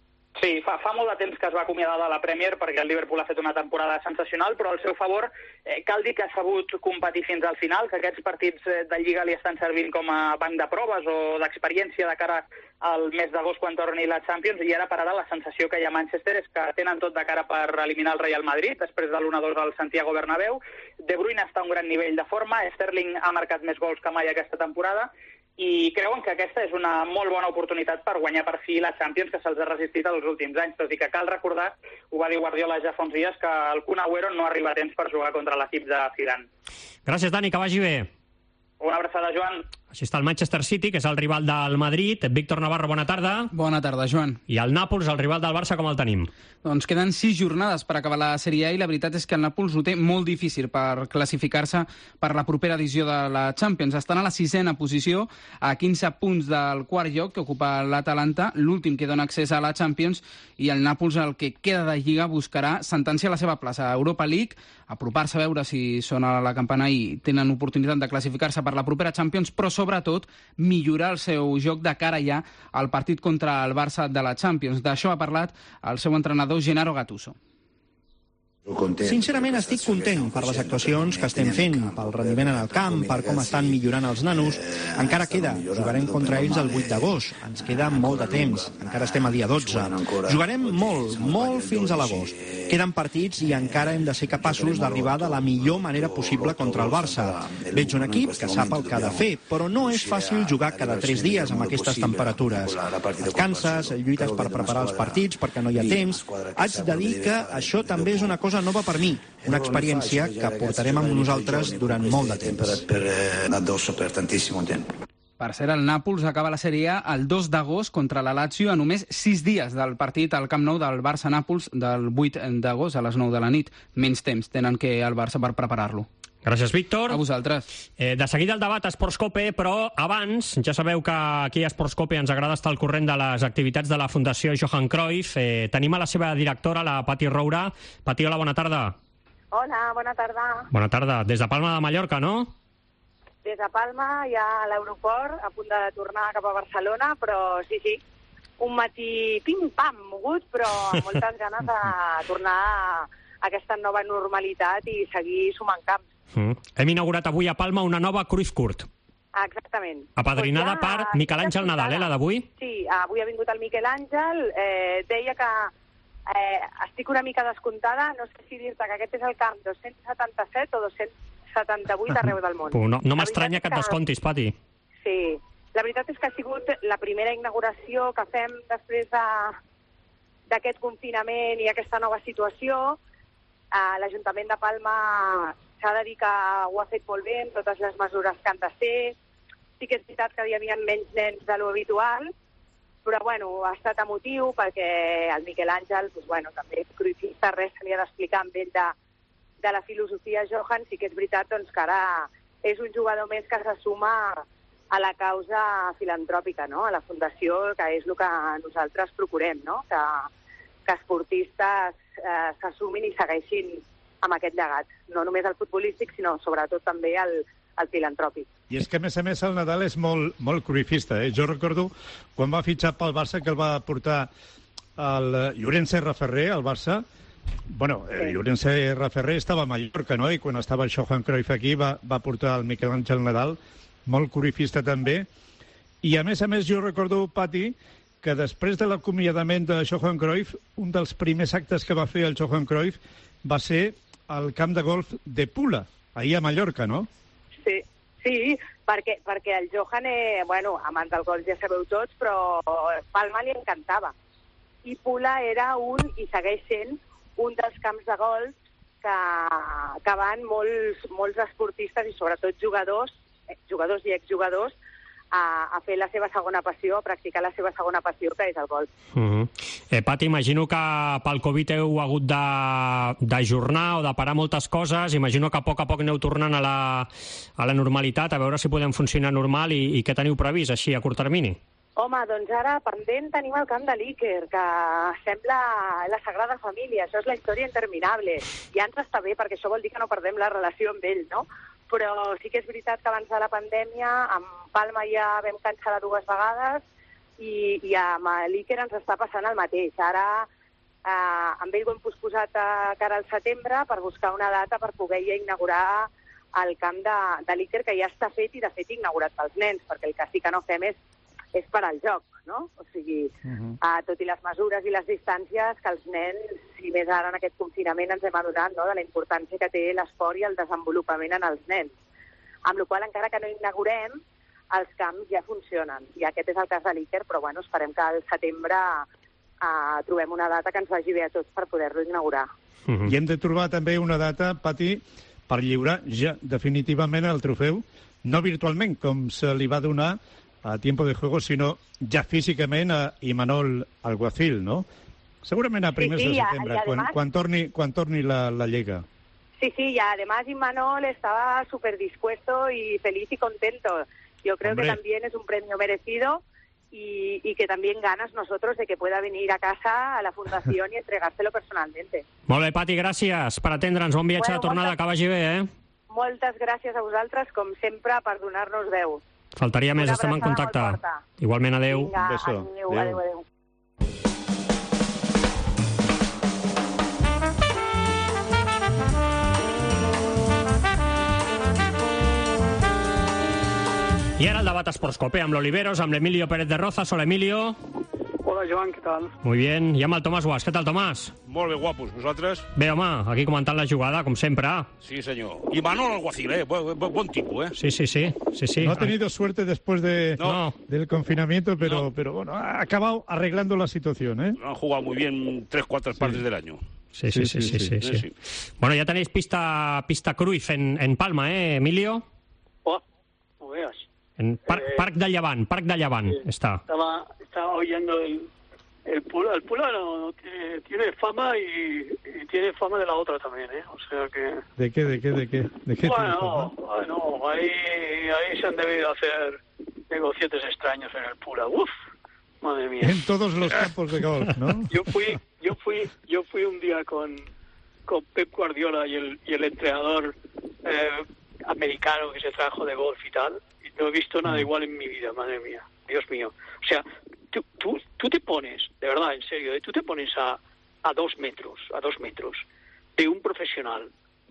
Speaker 13: Sí, fa, fa molt de temps que es va acomiadar de la Premier perquè el Liverpool ha fet una temporada sensacional, però al seu favor eh, cal dir que ha sabut competir fins al final, que aquests partits eh, de Lliga li estan servint com a banc de proves o d'experiència de cara al mes d'agost quan torni la Champions, i ara per ara la sensació que hi ha a Manchester és que tenen tot de cara per eliminar el Real Madrid després de l'u a dos al Santiago Bernabéu. De Bruyne està a un gran nivell de forma, Sterling ha marcat més gols que mai aquesta temporada, i creuen que aquesta és una molt bona oportunitat per guanyar per fi la Champions que se'ls ha resistit els últims anys, tot i que cal recordar, ho va dir Guardiola ja fa uns dies, que el Kun Agüero no arriba a temps per jugar contra l'equip de Zidane.
Speaker 4: Gràcies, Dani, que vagi bé.
Speaker 13: Una abraçada, Joan.
Speaker 4: Així està el Manchester City, que és el rival del Madrid. Víctor Navarro, bona tarda.
Speaker 14: Bona tarda, Joan.
Speaker 4: I el Nàpols, el rival del Barça, com el tenim?
Speaker 14: Doncs queden sis jornades per acabar la Sèrie A i la veritat és que el Nàpols ho té molt difícil per classificar-se per la propera edició de la Champions. Estan a la sisena posició, a quinze punts del quart lloc que ocupa l'Atalanta, l'últim que dona accés a la Champions, i el Nàpols, el que queda de Lliga, buscarà sentenciar la seva plaça a Europa League, apropar-se a veure si són a la campana i tenen oportunitat de classificar-se per la propera Champions, però sobretot millorar el seu joc de cara ja al partit contra el Barça de la Champions. D'això ha parlat el seu entrenador Gennaro Gattuso.
Speaker 15: Sincerament estic content per les actuacions que estem fent, pel rendiment en el camp, per com estan millorant els nanos. Encara queda, jugarem contra ells el vuit d'agost, ens queda molt de temps, encara estem a dia dotze. Jugarem molt, molt fins a l'agost. Queden partits i encara hem de ser capaços d'arribar de la millor manera possible contra el Barça. Veig un equip que sap el que ha de fer, però no és fàcil jugar cada tres dies amb aquestes temperatures. Et canses, lluites per preparar els partits perquè no hi ha temps. Haig de dir que això també és una cosa nova per mi, una experiència que portarem amb nosaltres durant molt de temps.
Speaker 14: Per cert, el Nàpols acaba la Sèrie A el dos d'agost contra la Lazio a només sis dies del partit al Camp Nou del Barça-Nàpols del vuit d'agost a les nou de la nit. Menys temps tenen que el Barça per preparar-lo.
Speaker 4: Gràcies, Víctor.
Speaker 14: A vosaltres.
Speaker 4: Eh, de seguida el debat a Esportscope, però abans, ja sabeu que aquí a Esportscope ens agrada estar al corrent de les activitats de la Fundació Johan Cruyff. Eh, tenim a la seva directora, la Pati Roura. Pati, hola, bona tarda.
Speaker 16: Hola, bona tarda.
Speaker 4: Bona tarda. Des de Palma de Mallorca, no?
Speaker 16: Des de Palma, ja a l'aeroport, a punt de tornar cap a Barcelona, però sí, sí, un matí pim-pam, mogut, però amb moltes ganes de tornar a aquesta nova normalitat i seguir sumant camps.
Speaker 4: Mm. Hem inaugurat avui a Palma una nova Cruyff Court.
Speaker 16: Exactament.
Speaker 4: Apadrinada
Speaker 16: pues ja,
Speaker 4: per Miquel Àngel Nadal, eh, la d'avui?
Speaker 16: Sí, avui ha vingut el Miquel Àngel, eh, deia que eh, estic una mica descomptada, no sé si dir-te que aquest és el camp dos-cents setanta-set o dos-cents setanta-vuit arreu del món.
Speaker 4: No, no m'estranya que et descontis, Pati.
Speaker 16: Sí, la veritat és que ha sigut la primera inauguració que fem després de, d'aquest confinament i aquesta nova situació. Uh, L'Ajuntament de Palma s'ha de dir que ho ha fet molt bé amb totes les mesures que han de ser. Sí que és veritat que hi havia menys nens de lo habitual, però bueno, ha estat emotiu perquè el Miquel Àngel, doncs, bueno, també és cruifista, res se li ha d'explicar amb ell de, de la filosofia Johan. Sí que és veritat doncs, que ara és un jugador més que se suma a la causa filantròpica, no? A la fundació, que és el que nosaltres procurem, no? Que, que esportistes eh, s'assumin i segueixin amb aquest llegat, no només el futbolístic, sinó sobretot també el, el filantròpic.
Speaker 9: I és que, a més a més, el Nadal és molt, molt cruifista. Eh? Jo recordo quan va fitxar pel Barça, que el va portar el Llorenç R. Ferrer, al Barça. Bueno, el Llorenç R. Ferrer estava a Mallorca, no? I quan estava el Johan Cruyff aquí va, va portar el Miquel Àngel Nadal, molt cruifista també. I, a més a més, jo recordo, Pati, que després de l'acomiadament de Johan Cruyff, un dels primers actes que va fer el Johan Cruyff va ser al camp de golf de Pula, ahir a Mallorca, no?
Speaker 16: Sí, sí, perquè, perquè el Johan, eh, bueno, amant del golf ja sabeu tots, però Palma li encantava. I Pula era un, i segueix sent, un dels camps de golf que, que van molts, molts esportistes i sobretot jugadors, jugadors i exjugadors, a, a fer la seva segona passió, a practicar la seva segona passió, que és el golf.
Speaker 4: Uh -huh. eh, Pati, imagino que pel Covid heu hagut d'ajornar o de parar moltes coses. Imagino que a poc a poc aneu tornant a la, a la normalitat, a veure si podem funcionar normal i, i què teniu previst, així, a curt termini?
Speaker 16: Home, doncs ara pendent tenim el camp de l'Iker, que sembla la Sagrada Família. Això és la història interminable. Ja ens està bé, perquè això vol dir que no perdem la relació amb ell, no? Però sí que és veritat que abans de la pandèmia amb Palma ja vam cancel·lar dues vegades i, i amb l'Iker ens està passant el mateix. Ara eh, amb ell ho hem posposat a cara al setembre per buscar una data per poder ja inaugurar el camp de, de l'Iker, que ja està fet i de fet inaugurat pels nens, perquè el que sí que no fem és, és per al joc, no? O sigui, uh-huh. eh, tot i les mesures i les distàncies, que els nens, i més ara en aquest confinament, ens hem adonat, no?, de la importància que té l'esport i el desenvolupament en els nens. Amb la qual cosa, encara que no inaugurem, els camps ja funcionen. I aquest és el cas de l'Iker, però bueno, esperem que al setembre eh, trobem una data que ens vagi bé a tots per poder-lo inaugurar.
Speaker 9: Uh-huh. I hem de trobar també una data, Pati, per lliurar ja definitivament el trofeu no virtualment, com se li va donar a tiempo de juego, sinó ja físicament a Imanol Alguacil, no? Segurament a primers sí, sí, de setembre, y, y además, quan, quan torni, quan torni la, la Lliga.
Speaker 16: Sí, sí, y además Imanol estaba súper dispuesto y feliz y contento. Yo creo Hombre. que también es un premio merecido y, y que también ganas nosotros de que pueda venir a casa a la Fundación y entregárselo personalmente.
Speaker 4: Molt bé, Pati, gràcies per atendre'ns. Bon viatge bueno, de tornada, moltes, que vagi bé, eh?
Speaker 16: Moltes gràcies a vosaltres, com sempre, per donar-nos veu.
Speaker 4: Faltaria més, estem en contacte. Igualment, adeu.
Speaker 16: Vinga, un beso. Adeu, adeu, adeu.
Speaker 4: I ara el debat Esportscope amb l'Oliveros, amb l'Emilio Pérez de Rozas. Hola, Emilio.
Speaker 17: Hola, Joan, què tal?
Speaker 4: Muy bien. I amb el Tomàs Guas. Què tal, Tomàs?
Speaker 18: Molt bé, guapos. Vosaltres?
Speaker 4: Bé, home, aquí comentant la jugada, com sempre.
Speaker 18: Sí, senyor. I Manol Alguacil, eh? Bon, bon, bon tipus, eh?
Speaker 4: Sí, sí, sí. sí, sí.
Speaker 9: No ha tenido suerte después de,
Speaker 18: no.
Speaker 9: del confinamiento, pero, no. pero bueno, ha acabado arreglando la situación, ¿eh?
Speaker 18: Han jugado muy bien tres, cuatro sí. partes del año.
Speaker 4: Sí sí sí sí, sí, sí, sí, sí, sí. Bueno, ya tenéis pista, pista Cruyff en, en Palma, ¿eh, Emilio?
Speaker 17: Oh, no veas.
Speaker 4: En Parc, eh, Parc de Llevant, Parc de Llevant, sí, está.
Speaker 17: Estaba, estaba oyendo el, el Pula, el Pula no, no tiene, tiene fama y, y tiene fama de la otra también, ¿eh? O sea que...
Speaker 9: ¿De qué, de qué, de qué? ¿De qué
Speaker 17: bueno, bueno, ahí, ahí se han debido hacer negociates extraños en el Pula. Uf, madre mía.
Speaker 9: En todos los campos de golf, ¿no?
Speaker 17: Yo fui, yo fui, yo fui un día con, con Pep Guardiola y el, y el entrenador eh, americano que se trajo de golf y tal. No he visto nada igual en mi vida, madre mía, Dios mío. O sea, tú, tú, tú te pones, de verdad, en serio, tú te pones a, a dos metros, a dos metros de un profesional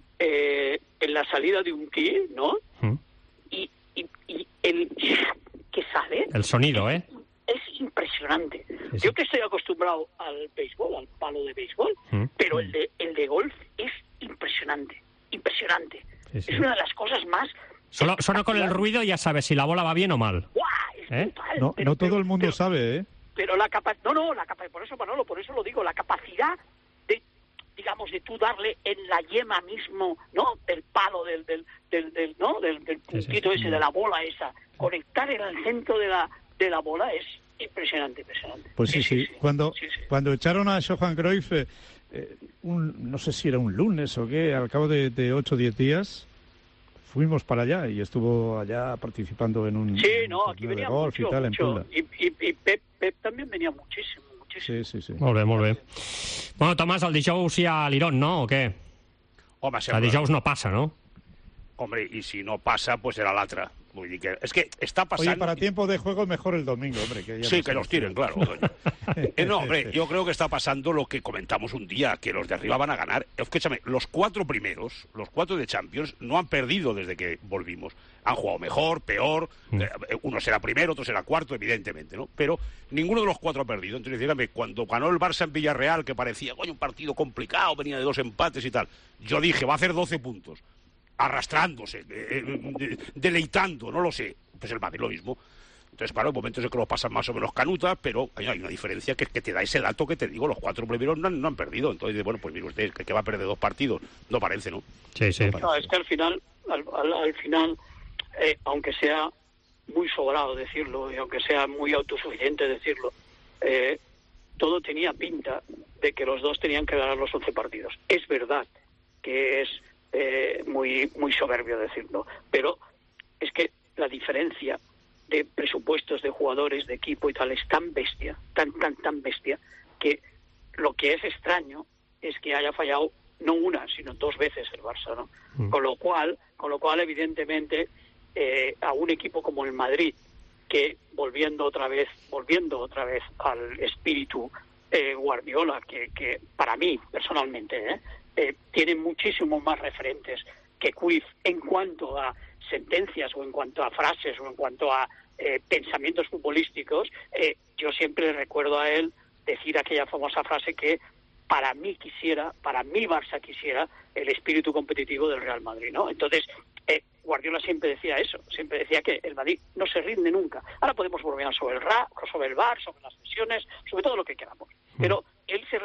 Speaker 17: eh, en la salida de un tee, ¿no? ¿Mm? Y, y, y el que sale...
Speaker 4: El sonido, ¿eh?
Speaker 17: Es impresionante. Sí, sí. Yo que estoy acostumbrado al béisbol, al palo de béisbol, ¿Mm? pero el de, el de golf es impresionante, impresionante. Sí, sí. Es una de las cosas más...
Speaker 4: Solo, solo con el ruido ya sabes si la bola va bien o mal.
Speaker 17: ¿Eh?
Speaker 9: No,
Speaker 17: pero,
Speaker 9: no todo
Speaker 17: pero,
Speaker 9: el mundo
Speaker 17: pero,
Speaker 9: sabe, ¿eh?
Speaker 17: Pero la capacidad... No, no, la capa... por eso, Manolo, por eso lo digo, la capacidad de, digamos, de tú darle en la yema mismo, ¿no? Del palo, del, del, del, del ¿no? Del, del puntito sí, sí. ese, de la bola esa. Conectar en el centro de la, de la bola es impresionante, impresionante.
Speaker 9: Pues sí, sí. sí. sí. Cuando, sí, sí. cuando echaron a Johan Cruyff, eh, un, no sé si era un lunes o qué, al cabo de, de ocho o diez días... Fuimos para allá y estuvo allá participando en un,
Speaker 17: sí, no, aquí venía
Speaker 9: de golf
Speaker 17: mucho,
Speaker 9: y tal
Speaker 17: mucho.
Speaker 9: en Pula.
Speaker 17: Y, y, y Pep, Pep también venía muchísimo, muchísimo.
Speaker 9: Sí, sí, sí.
Speaker 4: Molt bé, molt bé. Bueno, Tomàs, el dijous hi ha l'Iron, ¿no? O què?
Speaker 18: Home,
Speaker 4: el dijous no passa, ¿no?
Speaker 18: Hombre, y si no pasa, pues será l'altre. Es que está pasando...
Speaker 9: Oye, para tiempo de juego mejor el domingo, hombre. Que ya
Speaker 18: sí,
Speaker 9: no
Speaker 18: que los tiren, claro. eh, no, hombre, yo creo que está pasando lo que comentamos un día, que los de arriba van a ganar. Escúchame, los cuatro primeros, los cuatro de Champions, no han perdido desde que volvimos. Han jugado mejor, peor, mm. eh, uno será primero, otro será cuarto, evidentemente, ¿no? Pero ninguno de los cuatro ha perdido. Entonces, dígame, cuando ganó el Barça en Villarreal, que parecía, coño, un partido complicado, venía de dos empates y tal, yo dije, va a hacer doce puntos. Arrastrándose, eh, deleitando, no lo sé. Pues el Madrid lo mismo. Entonces, claro, hay momentos en que lo pasan más o menos canutas, pero hay una diferencia que, que te da ese dato que te digo, los cuatro primeros no han, no han perdido. Entonces, bueno, pues mire usted, que, que va a perder dos partidos. No parece, ¿no?
Speaker 4: Sí, sí.
Speaker 17: No, es que al final, al, al, al final, eh, aunque sea muy sobrado decirlo, y aunque sea muy autosuficiente decirlo, eh, todo tenía pinta de que los dos tenían que ganar los once partidos. Es verdad que es eh, muy, muy soberbio decirlo, pero es que la diferencia de presupuestos de jugadores, de equipo y tal, es tan bestia, tan, tan, tan bestia, que lo que es extraño es que haya fallado no una, sino dos veces el Barça, ¿no? Mm. Con lo cual, con lo cual evidentemente, eh, a un equipo como el Madrid, que volviendo otra vez, volviendo otra vez al espíritu eh, Guardiola, que, que para mí, personalmente, eh, eh, tiene muchísimos más referentes que Cruyff en cuanto a sentencias o en cuanto a frases o en cuanto a eh, pensamientos futbolísticos, eh, yo siempre recuerdo a él decir aquella famosa frase que para mí quisiera, para mí Barça quisiera el espíritu competitivo del Real Madrid, ¿no? Entonces, eh, Guardiola siempre decía eso, siempre decía que el Madrid no se rinde nunca. Ahora podemos volver sobre el R A, sobre el V A R, sobre las lesiones, sobre todo lo que queramos. Pero él se refería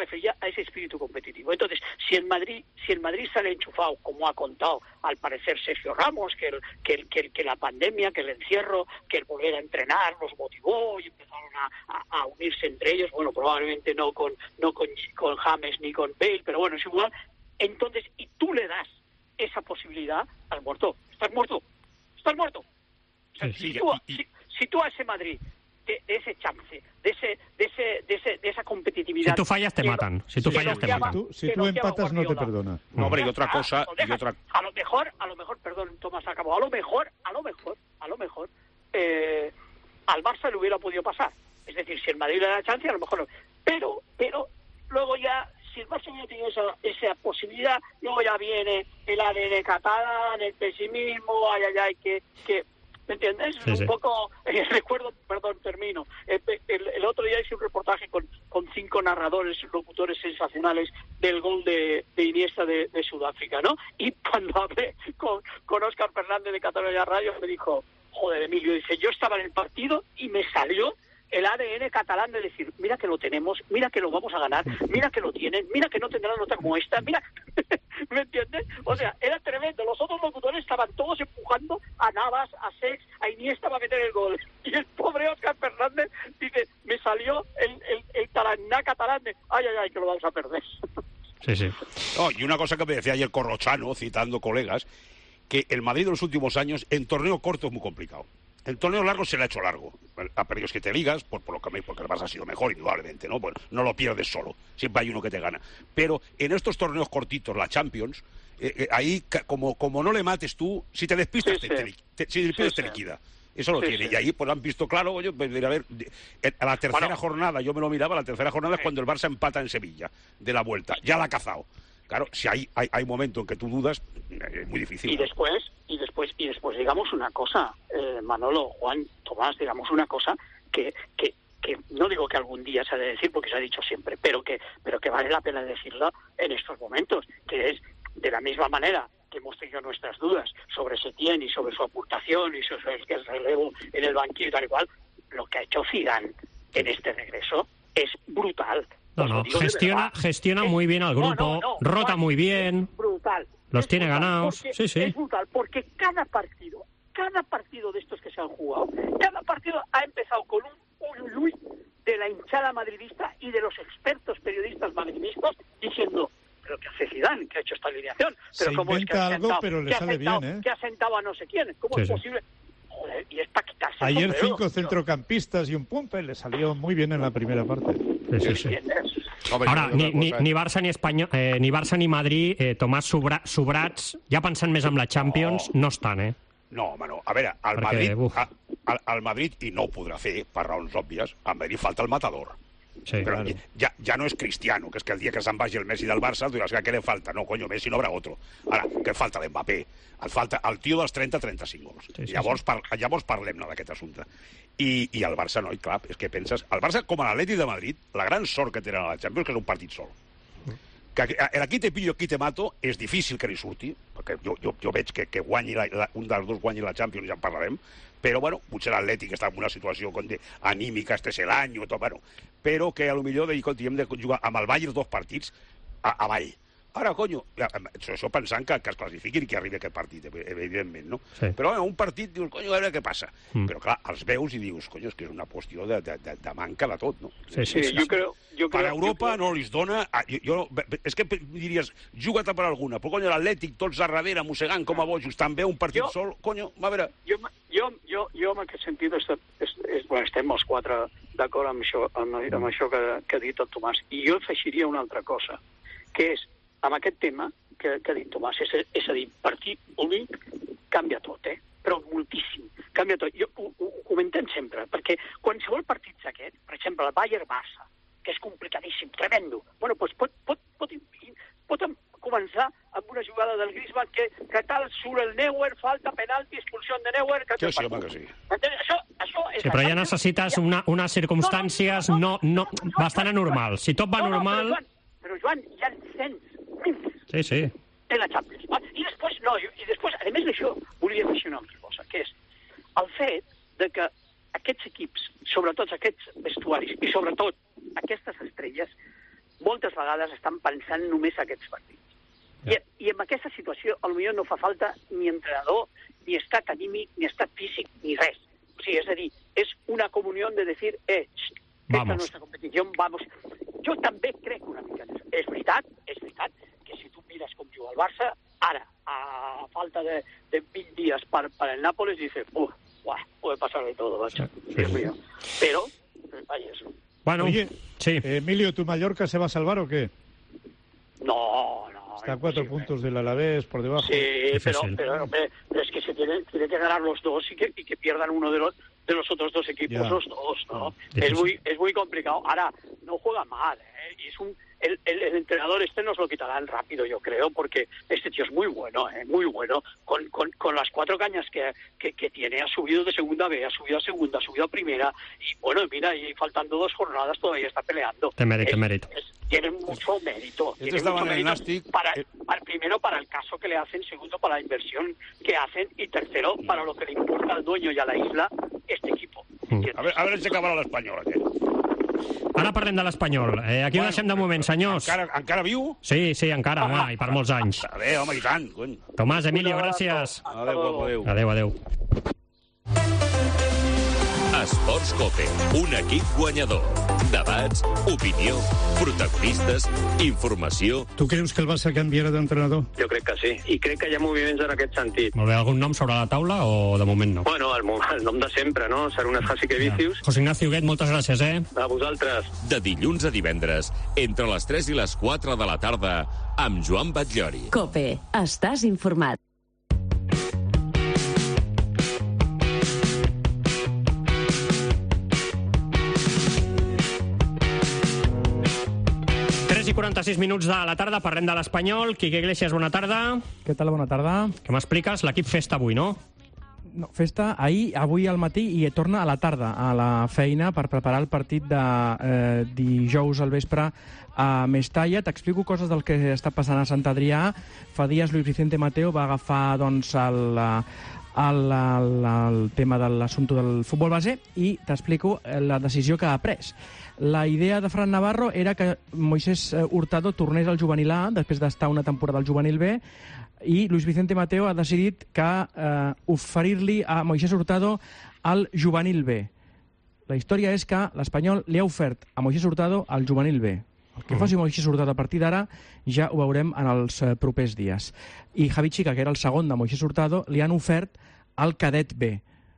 Speaker 17: a ese espíritu competitivo. Entonces, si el Madrid, si el Madrid sale enchufado, como ha contado al parecer Sergio Ramos, que, el, que, el, que, el, que la pandemia, que el encierro, que el volver a entrenar los motivó y empezaron a, a, a unirse entre ellos, bueno, probablemente no con no con, con James ni con Bale, pero bueno, es igual. Entonces, y tú le das esa posibilidad, estás muerto, estás muerto, estás muerto. O sea, sí, si, tú, y, y... Si, si tú a ese Madrid, de, de ese chance, de ese, de ese, de ese, de esa competitividad.
Speaker 4: Si tú fallas te matan. Si tú fallas te matan.
Speaker 9: Tú, si tú empatas no te perdona.
Speaker 18: No, hombre, y otra cosa,
Speaker 17: ah,
Speaker 18: y otra.
Speaker 17: A lo mejor, a lo mejor, perdón, Tomás acabó. A lo mejor, a lo mejor, a lo mejor, eh, al Barça le hubiera podido pasar. Es decir, si el Madrid le da la chance, a lo mejor no. Pero, pero luego ya, si el Barça hubiera tenido esa, esa posibilidad, luego ya viene el A D N catalán, el pesimismo, ay, ay, ay, que, que ¿me entiendes?
Speaker 4: Sí,
Speaker 17: un
Speaker 4: sí.
Speaker 17: poco, eh, recuerdo, perdón, termino. El, el, el otro día hice un reportaje con, con cinco narradores, locutores sensacionales del gol de, de Iniesta de, de Sudáfrica, ¿no? Y cuando hablé con, con Óscar Fernández de Cataluña Radio, me dijo, joder, Emilio, dice, yo estaba en el partido y me salió el A D N catalán de decir, mira que lo tenemos, mira que lo vamos a ganar, mira que lo tienen, mira que no tendrán nota como esta, mira, ¿me entiendes? O sea, era tremendo. Los otros locutores estaban todos empujando a Navas, a Sex, a Iniesta para meter el gol. Y el pobre Óscar Fernández dice, me salió el, el, el taraná catalán de, ay, ay, ay, que lo vamos a perder.
Speaker 4: Sí, sí.
Speaker 18: No, y una cosa que me decía ayer Corrochano, citando colegas, que el Madrid de los últimos años, en torneo corto es muy complicado. El torneo largo se le ha hecho largo. Ha perdido siete ligas, por, por lo que me, porque el Barça ha sido mejor, indudablemente, ¿no? Pues no lo pierdes solo, siempre hay uno que te gana. Pero en estos torneos cortitos, la Champions, eh, eh, ahí, como, como no le mates tú, si te despistas, sí, te, sí. te, te, si te, despistas sí, te liquida. Eso lo sí, tiene. Sí. Y ahí pues han visto claro, oye, pues, a ver, a la tercera bueno. jornada, yo me lo miraba, la tercera jornada sí. es cuando el Barça empata en Sevilla, de la vuelta. Ya la ha cazado. Claro, si hay, hay, hay momento en que tú dudas, es muy difícil.
Speaker 17: Y después, y después, y después digamos una cosa, eh, Manolo, Juan, Tomás, digamos una cosa que, que, que no digo que algún día se ha de decir porque se ha dicho siempre, pero que, pero que vale la pena decirlo en estos momentos, que es de la misma manera que hemos tenido nuestras dudas sobre Setién y sobre su aportación y sobre el relevo en el banquillo y tal y cual, lo que ha hecho Zidane en este regreso es brutal.
Speaker 4: No, no, gestiona, gestiona muy bien al grupo, no, no, no, rota muy bien,
Speaker 17: brutal,
Speaker 4: los tiene ganados, sí, sí.
Speaker 17: Es brutal, porque cada partido, cada partido de estos que se han jugado, cada partido ha empezado con un ululuy de la hinchada madridista y de los expertos periodistas madridistas diciendo, pero ¿qué hace Zidane? ¿Qué ha hecho esta alineación? Pero
Speaker 9: se
Speaker 17: ¿cómo
Speaker 9: inventa
Speaker 17: es que
Speaker 9: algo,
Speaker 17: sentado,
Speaker 9: pero le sale
Speaker 17: sentado,
Speaker 9: bien, ¿eh?
Speaker 17: Que ha sentado a no sé quién, ¿cómo sí, es posible? Sí. Joder, y es para quitarse el
Speaker 9: Ayer
Speaker 17: sombrero,
Speaker 9: cinco centrocampistas y un pumpe, le salió muy bien en la primera parte.
Speaker 4: Sí, sí, sí. Ahora, ni, ni, ni Barça ni Espanya, eh, ni Barça ni Madrid, eh, Tomàs Subra, Sobrats, ja pensant més amb la Champions, no, no estan, eh?
Speaker 18: No, home, no. A veure, al
Speaker 4: Perquè,
Speaker 18: Madrid, a, al, al Madrid, i no ho podrà fer, per raons òbvies, al Madrid falta el matador.
Speaker 4: Sí,
Speaker 18: Però
Speaker 4: claro.
Speaker 18: ya, ya no es Cristiano, que es que el día que se'n vagi el Messi del Barça, tu diràs que què le falta? No, coño, Messi no habrá otro. Ara, què falta l'Mbappé? El falta el tio dels trenta a trenta-cinc gols. Sí, sí, llavors, sí. Par, llavors parlem-ne d'aquest assumpte. I, I el Barça no, i clar, és que penses... El Barça, com a l'Atlètic de Madrid, la gran sort que tenen a la Champions que és un partit sol. Que aquí te pillo, aquí te mato, és difícil que li surti, perquè jo, jo, jo veig que, que guanyi la, la, un dels dos guanyi la Champions, ja en parlarem, però, bueno, potser l'Atlètic està en una situació de, anímica, este és l'any, tot, bueno, però que a lo millor de, hem de jugar amb el Bayern dos partits a, avall. Ara, conyo, això pensant que, que es classifiquin i que arribi aquest partit, evidentment, no? Sí. Però bueno, un partit, dius, conyo, a veure què passa. Mm. Però clar, els veus i dius, conyo, és que és una qüestió de, de, de, de manca de tot, no?
Speaker 4: Sí, sí, sí.
Speaker 17: Jo creo, jo
Speaker 18: per
Speaker 17: creo,
Speaker 18: Europa
Speaker 17: jo creo...
Speaker 18: no li dona... Jo, jo, és que diries, juga't per alguna, però conyo, l'Atlètic, tots a darrere, mossegant com a bojos, també un partit jo, sol, conyo, a veure...
Speaker 17: Jo, jo, jo, jo en aquest sentit, és, és, és, bueno, estem els quatre d'acord amb això, amb, amb això que, que ha dit el Tomàs, i jo afegiria una altra cosa, que és, amb aquest tema que, que ha dit Tomàs, és, és a dir, partit únic canvia tot, eh? Però moltíssim, canvia tot. Jo, ho, ho comentem sempre, perquè qualsevol partit d'aquest, per exemple, el Bayern-Barça, que és complicadíssim, tremendo, bueno, doncs pot, pot, pot, pot començar amb una jugada del Griezmann que, que tal surt el Neuer, falta, penalti, expulsió de Neuer... Que
Speaker 18: sí, sí, home, que sí.
Speaker 17: Això, això és
Speaker 4: sí, però ja necessites una, unes circumstàncies no, no, no, no, bastant anormals. Si tot va
Speaker 17: no, no,
Speaker 4: normal...
Speaker 17: Però, Joan, però, Joan, hi ha cents
Speaker 4: Sí, sí.
Speaker 17: de la Champions. I després, no, i després, a més d'això, volia afegir una altra cosa, que és el fet de que aquests equips, sobretot aquests vestuaris, i sobretot aquestes estrelles, molt, moltes vegades estan pensant només aquests partits. I, I en aquesta situació potser no fa falta ni entrenador, ni estat anímic, ni estat físic, ni res. O sigui, és a dir, és una comunió de dir, eh, esta és nostra competició, vamos. Jo també crec una mica en això. És veritat, és veritat, que si tu mires com juga el Barça, ara, a falta de, de vint dies per, per el Nápoles, dices, uff, uah, puede pasar de todo, macho. Sí, Dios mío. Pero, ahí eso.
Speaker 9: Bueno, oye, sí. eh, Emilio, ¿tu Mallorca se va a salvar o qué?
Speaker 17: No, no.
Speaker 9: Está a cuatro puntos del Alavés, por debajo.
Speaker 17: Sí, pero, pero, pero es que se tiene, tiene que ganar los dos y que, y que pierdan uno de los de los otros dos equipos, ya. los dos, ¿no? Difícil. Es muy es muy complicado. Ahora, no juega mal, ¿eh? Y es un el, el, el entrenador este nos lo quitarán rápido, yo creo, porque este tío es muy bueno, ¿eh? Muy bueno. Con, con, con las cuatro cañas que, que, que tiene, ha subido de segunda B, ha subido a segunda, ha subido a primera, y bueno, mira, y faltando dos jornadas todavía está peleando.
Speaker 4: Te mérito,
Speaker 17: es,
Speaker 4: te mérito.
Speaker 17: Es, tiene mucho mérito.
Speaker 18: Este estaba en el Nastic.
Speaker 17: Para, para, primero, para el caso que le hacen, segundo, para la inversión que hacen, y tercero, para lo que le importa al dueño y a la isla este equipo.
Speaker 18: A ver, a ver si acabarà l'Espanyol, aquest.
Speaker 4: Ara parlem de l'Espanyol. Eh, aquí bueno, ho deixem de moment, senyors.
Speaker 18: Encara, encara viu?
Speaker 4: Sí, sí, encara, home, i per molts anys.
Speaker 18: Bé, home, i tant.
Speaker 4: Tomàs, Emilio, gràcies.
Speaker 18: Adéu, adéu.
Speaker 4: Adéu, adéu.
Speaker 19: Esports Cope, un equip guanyador. Debats, opinió, protagonistes, informació...
Speaker 9: Tu creus que el Barça canviarà d'entrenador?
Speaker 20: Jo crec que sí, i crec que hi ha moviments en aquest sentit.
Speaker 4: Molt bé, algun nom sobre la taula o de moment no?
Speaker 20: Bueno, el, el nom de sempre, no? Serà Hasi que Vicius.
Speaker 4: Ja. José Ignacio Huguet, moltes gràcies, eh?
Speaker 20: A vosaltres.
Speaker 19: De dilluns a divendres, entre les tres i les quatre de la tarda, amb Joan Batllori.
Speaker 21: Cope, estàs informat.
Speaker 4: i quaranta-sis minuts de la tarda, parlem de l'Espanyol. Quique Iglesias, bona tarda.
Speaker 11: Què tal, bona tarda.
Speaker 4: Què m'expliques? L'equip festa avui, no?
Speaker 11: No, festa ahir, avui al matí i torna a la tarda a la feina per preparar el partit de eh, dijous al vespre a Mestalla. T'explico coses del que està passant a Sant Adrià. Fa dies Luis Vicente Mateo va agafar doncs, el, el, el, el tema de l'assumpte del futbol base i t'explico la decisió que ha pres. La idea de Fran Navarro era que Moisés Hurtado tornés al juvenil A després d'estar una temporada al juvenil B i Luis Vicente Mateo ha decidit que eh, oferir-li a Moisés Hurtado al juvenil B. La història és que l'Espanyol li ha ofert a Moisés Hurtado al juvenil B. El que faci Moisés Hurtado a partir d'ara ja ho veurem en els propers dies. I Javi Chica, que era el segon de Moisés Hurtado, li han ofert al cadet B.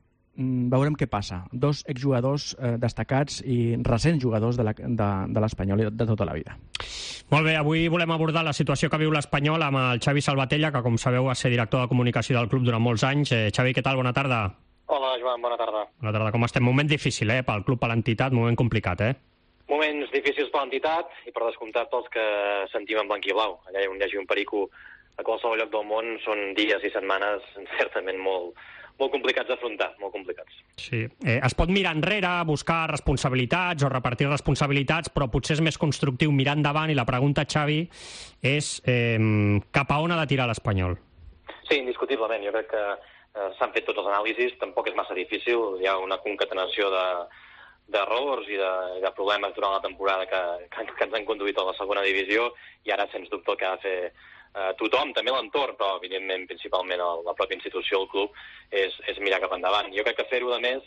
Speaker 11: Veurem què passa. Dos exjugadors eh, destacats i recents jugadors de l'Espanyol de, de tota la vida.
Speaker 4: Molt bé, avui volem abordar la situació que viu l'Espanyol amb el Xavi Salvatella, que com sabeu va ser director de comunicació del club durant molts anys. Eh, Xavi, què tal? Bona tarda.
Speaker 20: Hola, Joan, bona tarda.
Speaker 4: Bona tarda, com estem? Moment difícil, eh? Pel club, per l'entitat, moment complicat, eh?
Speaker 20: Moments difícils per l'entitat i per descomptat pels que sentim en blanc i blau. Allà on hi hagi un perico a qualsevol lloc del món són dies i setmanes certament molt molt complicats d'afrontar, molt complicats.
Speaker 4: Sí. Eh, es pot mirar enrere, buscar responsabilitats o repartir responsabilitats, però potser és més constructiu mirar endavant i la pregunta, Xavi, és eh, cap a on ha de tirar l'Espanyol?
Speaker 20: Sí, indiscutiblement. Jo crec que eh, s'han fet tots els anàlisis, tampoc és massa difícil, hi ha una concatenació de d'errors i, de, i de problemes durant la temporada que, que, que ens han conduït a la segona divisió i ara, sens dubte, el que ha de fer eh, tothom, també l'entorn, però evidentment principalment el, la pròpia institució, el club, és, és mirar cap endavant. Jo crec que fer-ho de més,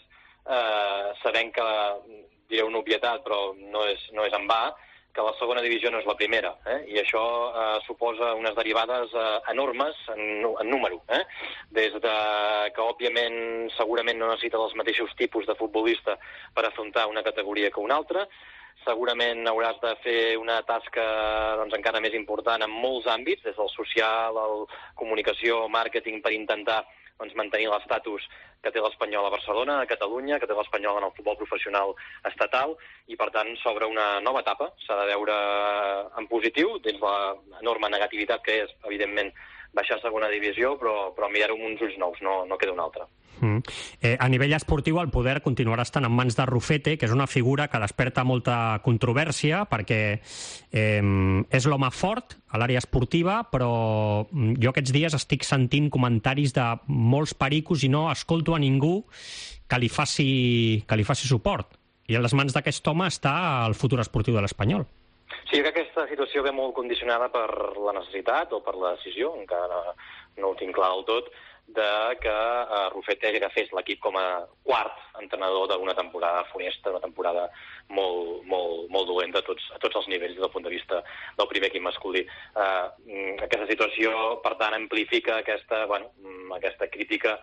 Speaker 20: eh, sabent que, diré una obvietat, però no és, no és en va, que la segona divisió no és la primera, eh? I això eh, suposa unes derivades eh, enormes en, en número, eh? Des de que, òbviament, segurament no necessita els mateixos tipus de futbolista per afrontar una categoria que una altra, segurament hauràs de fer una tasca doncs, encara més important en molts àmbits, des del social, el comunicació, màrqueting, per intentar doncs, mantenir l'estatus que té l'Espanyol a Barcelona, a Catalunya, que té l'Espanyol en el futbol professional estatal, i per tant s'obre una nova etapa, s'ha de veure en positiu, dins l'enorme negativitat que és, evidentment, baixar a segona divisió, però, però mirar-ho amb uns ulls nous, no, no queda un altre.
Speaker 4: Mm. Eh, a nivell esportiu, el poder continuarà estant en mans de Rufete, que és una figura que desperta molta controvèrsia, perquè eh, és l'home fort a l'àrea esportiva, però jo aquests dies estic sentint comentaris de molts pericos i no escolto a ningú que li faci, que li faci suport. I a les mans d'aquest home està el futur esportiu de l'Espanyol.
Speaker 20: Sí, que aquesta situació ve molt condicionada per la necessitat o per la decisió, encara no ho tinc clar del tot, de que uh, Rufet agafés l'equip com a quart entrenador d'una temporada funesta, una temporada molt, molt, molt dolenta a tots, a tots els nivells des del punt de vista del primer equip masculí. Uh, aquesta situació, per tant, amplifica aquesta, bueno, aquesta crítica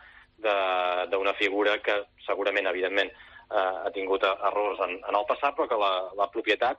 Speaker 20: d'una figura que segurament, evidentment, Uh, ha tingut errors en, en el passat, però que la, la propietat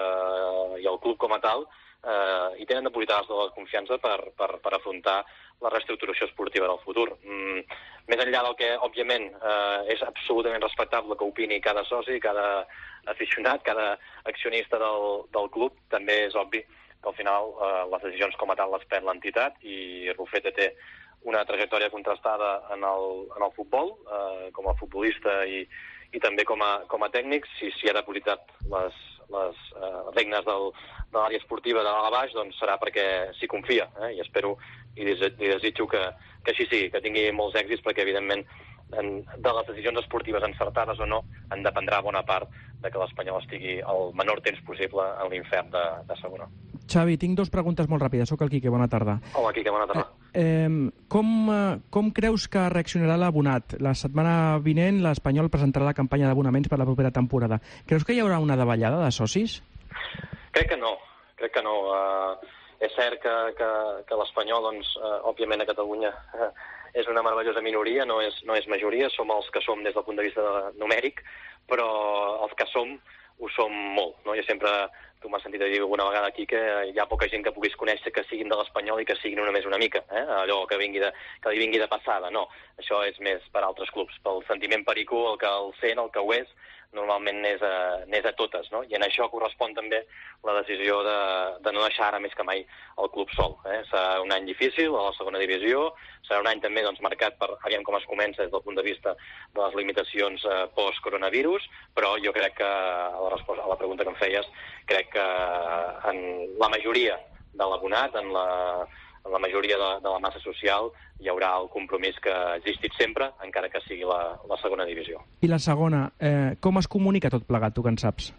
Speaker 20: uh, i el club com a tal uh, hi tenen depositades de la confiança per, per, per afrontar la reestructuració esportiva del futur. Mm, més enllà del que, òbviament, uh, és absolutament respectable que opini cada soci, cada aficionat, cada accionista del, del club, també és obvi que al final uh, les decisions com a tal les pren l'entitat i Rufete té una trajectòria contrastada en el, en el futbol, uh, com a futbolista i i també com a, com a tècnic, si s'hi ha depositat les, les uh, regnes del, de l'àrea esportiva de dalt a baix, doncs serà perquè s'hi confia, eh? I espero i li desitjo que, que així sigui, que tingui molts èxits, perquè evidentment en, de les decisions esportives encertades o no en dependrà bona part de que l'Espanyol estigui el menor temps possible en l'infern de, de segona.
Speaker 2: Xavi, tinc dues preguntes molt ràpides. Soc el Quique, bona tarda.
Speaker 20: Hola, Quique, bona tarda.
Speaker 2: Eh, eh, com, com creus que reaccionarà l'abonat? La setmana vinent l'Espanyol presentarà la campanya d'abonaments per la propera temporada. Creus que hi haurà una davallada de socis?
Speaker 20: Crec que no, crec que no. Uh, és cert que, que, que l'Espanyol, doncs, uh, òbviament a Catalunya uh, és una meravellosa minoria, no és, no és majoria, som els que som des del punt de vista de, numèric, però els que som ho som molt, no? Jo sempre, tu m'has sentit dir alguna vegada aquí que hi ha poca gent que puguis conèixer que siguin de l'Espanyol i que siguin només una mica, eh? Allò que, vingui de, que li vingui de passada, no. Això és més per altres clubs. Pel sentiment pericú, el que el sent, el que ho és, normalment n'és a, n'és a totes, no? I en això correspon també la decisió de, de no deixar ara més que mai el club sol. Eh? Serà un any difícil a la segona divisió, serà un any també doncs, marcat per, aviam com es comença des del punt de vista de les limitacions eh, post-coronavirus, però jo crec que, a la, resposta, a la pregunta que em feies, crec que en la majoria de l'abonat, en la, en la majoria de, de la massa social, hi haurà el compromís que ha existit sempre, encara que sigui la, la segona divisió.
Speaker 2: I la segona, eh, com es comunica tot plegat, tu que en saps?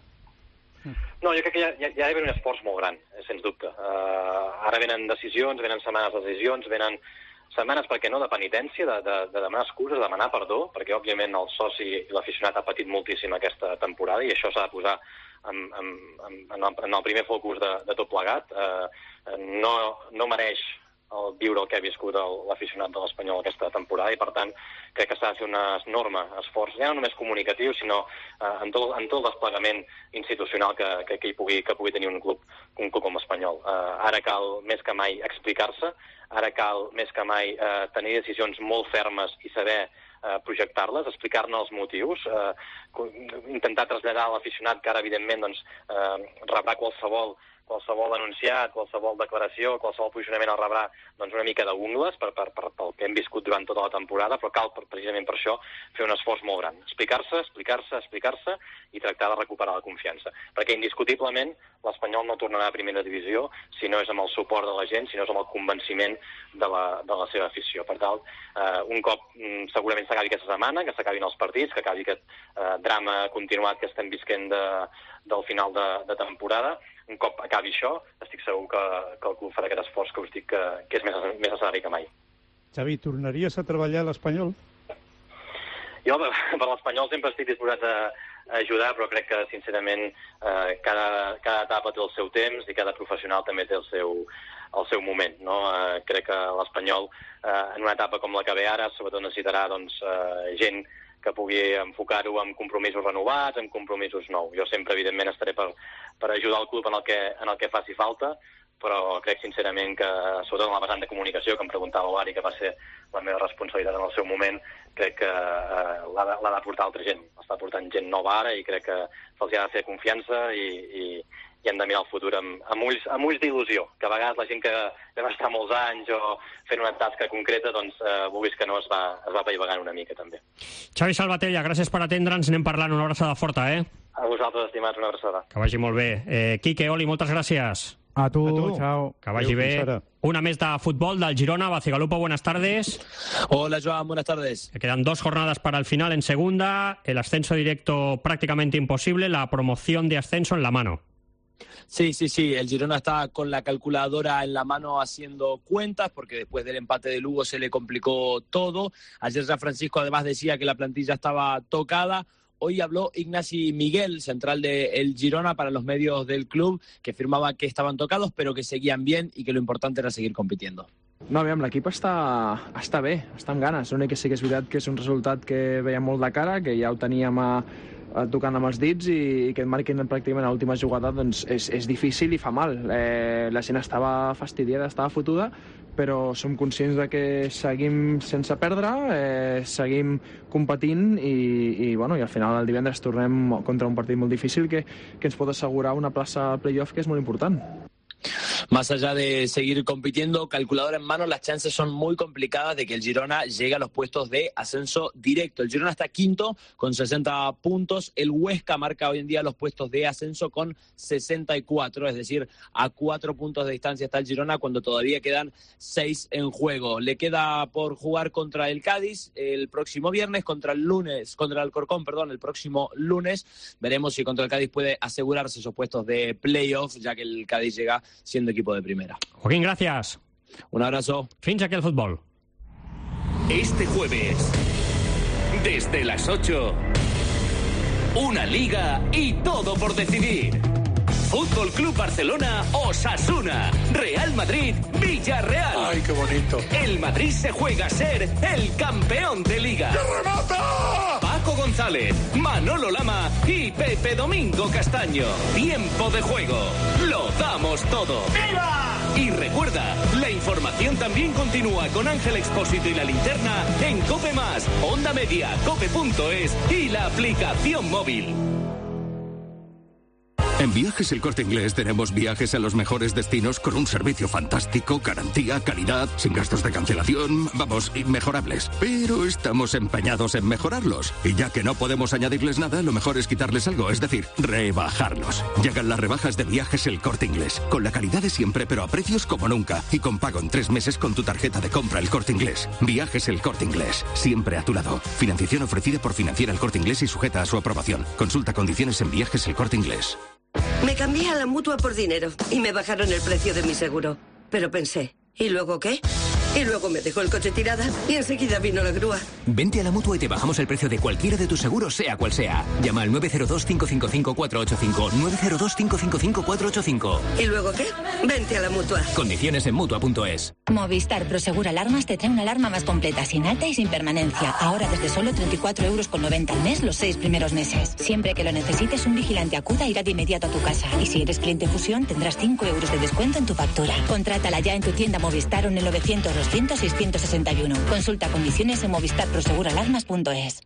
Speaker 20: No, jo crec que hi ha, hi ha, hi ha d'haver un esforç molt gran, sens dubte. Uh, ara venen decisions, venen setmanes de decisions, venen setmanes, perquè no, de penitència, de, de, de demanar excuses, de demanar perdó, perquè òbviament el soci i l'aficionat ha patit moltíssim aquesta temporada i això s'ha de posar en, en, en, en el primer focus de, de tot plegat. Uh, no, no mereix el viure el que ha viscut l'aficionat de l'Espanyol aquesta temporada i, per tant, crec que s'ha de fer un enorme esforç, ja no només comunicatiu, sinó eh, en, tot, en tot el desplegament institucional que, que, que, hi pugui, que pugui tenir un club, un club com l'Espanyol. Eh, ara cal més que mai explicar-se, ara cal més que mai eh, tenir decisions molt fermes i saber eh, projectar-les, explicar-ne els motius, eh, intentar traslladar a l'aficionat que ara, evidentment, doncs, eh, rebrà qualsevol qualsevol anunciat, qualsevol declaració, qualsevol posicionament el rebrà doncs, una mica d'ungles per, per, per, pel que hem viscut durant tota la temporada, però cal precisament per això fer un esforç molt gran. Explicar-se, explicar-se, explicar-se i tractar de recuperar la confiança. Perquè indiscutiblement l'Espanyol no tornarà a primera divisió si no és amb el suport de la gent, si no és amb el convenciment de la, de la seva afició. Per tant, eh, un cop mm, segurament s'acabi aquesta setmana, que s'acabin els partits, que acabi aquest eh, drama continuat que estem visquent de, del final de, de temporada, un cop acabi això, estic segur que, que el club farà aquest esforç que us dic que, que és més, més necessari que mai.
Speaker 9: Xavi, tornaries a treballar a l'Espanyol?
Speaker 20: Jo, per, per l'Espanyol sempre estic disposat a, a ajudar, però crec que, sincerament, eh, cada, cada etapa té el seu temps i cada professional també té el seu, el seu moment. No? Eh, crec que l'Espanyol, eh, en una etapa com la que ve ara, sobretot necessitarà doncs, eh, gent que pugui enfocar-ho amb compromisos renovats, amb compromisos nous. Jo sempre, evidentment, estaré per, per ajudar el club en el, que, en el que faci falta, però crec sincerament que, sobretot en la vessant de comunicació, que em preguntava l'Ari, que va ser la meva responsabilitat en el seu moment, crec que eh, l'ha de, l'ha de portar altra gent. Està portant gent nova ara i crec que se'ls ha de fer confiança i, i, i hem de mirar el futur amb, amb ulls, amb ulls d'il·lusió, que a vegades la gent que va estar molts anys o fent una tasca concreta, doncs, eh, vulguis que no, es va, es va paivagant una mica també.
Speaker 4: Xavi Salvatella, gràcies per atendre'ns, anem parlant, una abraçada forta, eh?
Speaker 20: A vosaltres, estimats, una abraçada.
Speaker 4: Que vagi molt bé. Eh, Quique, Oli, moltes gràcies.
Speaker 2: A tu, a tu. Chao.
Speaker 4: Que vagi bé. Una més de fútbol del Girona. Bacigalupo, buenas tardes.
Speaker 22: Hola, Joan, buenas tardes.
Speaker 4: Quedan dos jornadas para el final en segunda. El ascenso directo prácticamente imposible. La promoción de ascenso en la mano.
Speaker 22: Sí, sí, sí, el Girona está con la calculadora en la mano haciendo cuentas porque después del empate de Lugo se le complicó todo. Ayer San Francisco además decía que la plantilla estaba tocada. Hoy habló Ignasi Miguel, central del Girona, para los medios del club, que afirmaba que estaven tocados però que seguien bien i que lo importante era seguir compitiendo.
Speaker 5: No, aviam, l'equip està, està bé, està amb ganes. L'únic que sí que és veritat que és un resultat que veiem molt de cara, que ja ho teníem a, a tocant amb els dits i, i que et marquin pràcticament a l'última jugada doncs és, és difícil i fa mal. Eh, la gent estava fastidiada, estava fotuda, però som conscients de que seguim sense perdre, eh, seguim competint i, i, bueno, i al final el divendres tornem contra un partit molt difícil que, que ens pot assegurar una plaça al playoff que és molt important.
Speaker 22: Más allá de seguir compitiendo, calculadora en mano, las chances son muy complicadas de que el Girona llegue a los puestos de ascenso directo. El Girona está quinto con sesenta puntos. El Huesca marca hoy en día los puestos de ascenso con sesenta y cuatro, es decir, a cuatro puntos de distancia está el Girona cuando todavía quedan seis en juego. Le queda por jugar contra el Cádiz el próximo viernes, contra el lunes, contra el Alcorcón, perdón, el próximo lunes. Veremos si contra el Cádiz puede asegurarse esos puestos de playoff, ya que el Cádiz llega siendo equipo de primera.
Speaker 4: Joaquín, gracias.
Speaker 22: Un abrazo.
Speaker 4: Fins aquí el fútbol.
Speaker 6: Este jueves, desde las ocho, una liga y todo por decidir. Fútbol Club Barcelona, Osasuna. Real Madrid, Villarreal.
Speaker 8: ¡Ay, qué bonito!
Speaker 6: El Madrid se juega a ser el campeón de liga.
Speaker 8: ¡Que remata!
Speaker 6: Paco González, Manolo Lama y Pepe Domingo Castaño. Tiempo de juego. Lo damos todo.
Speaker 8: ¡Viva!
Speaker 6: Y recuerda, la información también continúa con Ángel Expósito y La Linterna en COPE Más, Onda Media, cope punto es y la aplicación móvil.
Speaker 23: En Viajes El Corte Inglés tenemos viajes a los mejores destinos con un servicio fantástico, garantía, calidad, sin gastos de cancelación, vamos, inmejorables. Pero estamos empeñados en mejorarlos. Y ya que no podemos añadirles nada, lo mejor es quitarles algo, es decir, rebajarlos. Llegan las rebajas de Viajes El Corte Inglés, con la calidad de siempre pero a precios como nunca y con pago en tres meses con tu tarjeta de compra El Corte Inglés. Viajes El Corte Inglés, siempre a tu lado. Financiación ofrecida por Financiera El Corte Inglés y sujeta a su aprobación. Consulta condiciones en Viajes El Corte Inglés.
Speaker 24: Me cambié a la Mutua por dinero y me bajaron el precio de mi seguro. Pero pensé, ¿y luego qué? Y luego me dejó el coche tirada y enseguida vino la grúa.
Speaker 7: Vente a la Mutua y te bajamos el precio de cualquiera de tus seguros, sea cual sea. Llama al nueve cero dos, cinco cinco cinco, cuatro ocho cinco, nueve cero dos, cinco cinco cinco, cuatro ocho cinco.
Speaker 24: ¿Y luego qué? Vente a la Mutua.
Speaker 7: Condiciones en Mutua punto es.
Speaker 25: Movistar Prosegur Alarmas te trae una alarma más completa, sin alta y sin permanencia. Ahora desde solo treinta y cuatro euros con noventa al mes los seis primeros meses. Siempre que lo necesites, un vigilante acuda irá de inmediato a tu casa. Y si eres cliente Fusión, tendrás cinco euros de descuento en tu factura. Contrátala ya en tu tienda Movistar o en el novecientos, doscientos, seiscientos sesenta y uno. Consulta condiciones en movistar prosegur alarmas punto es.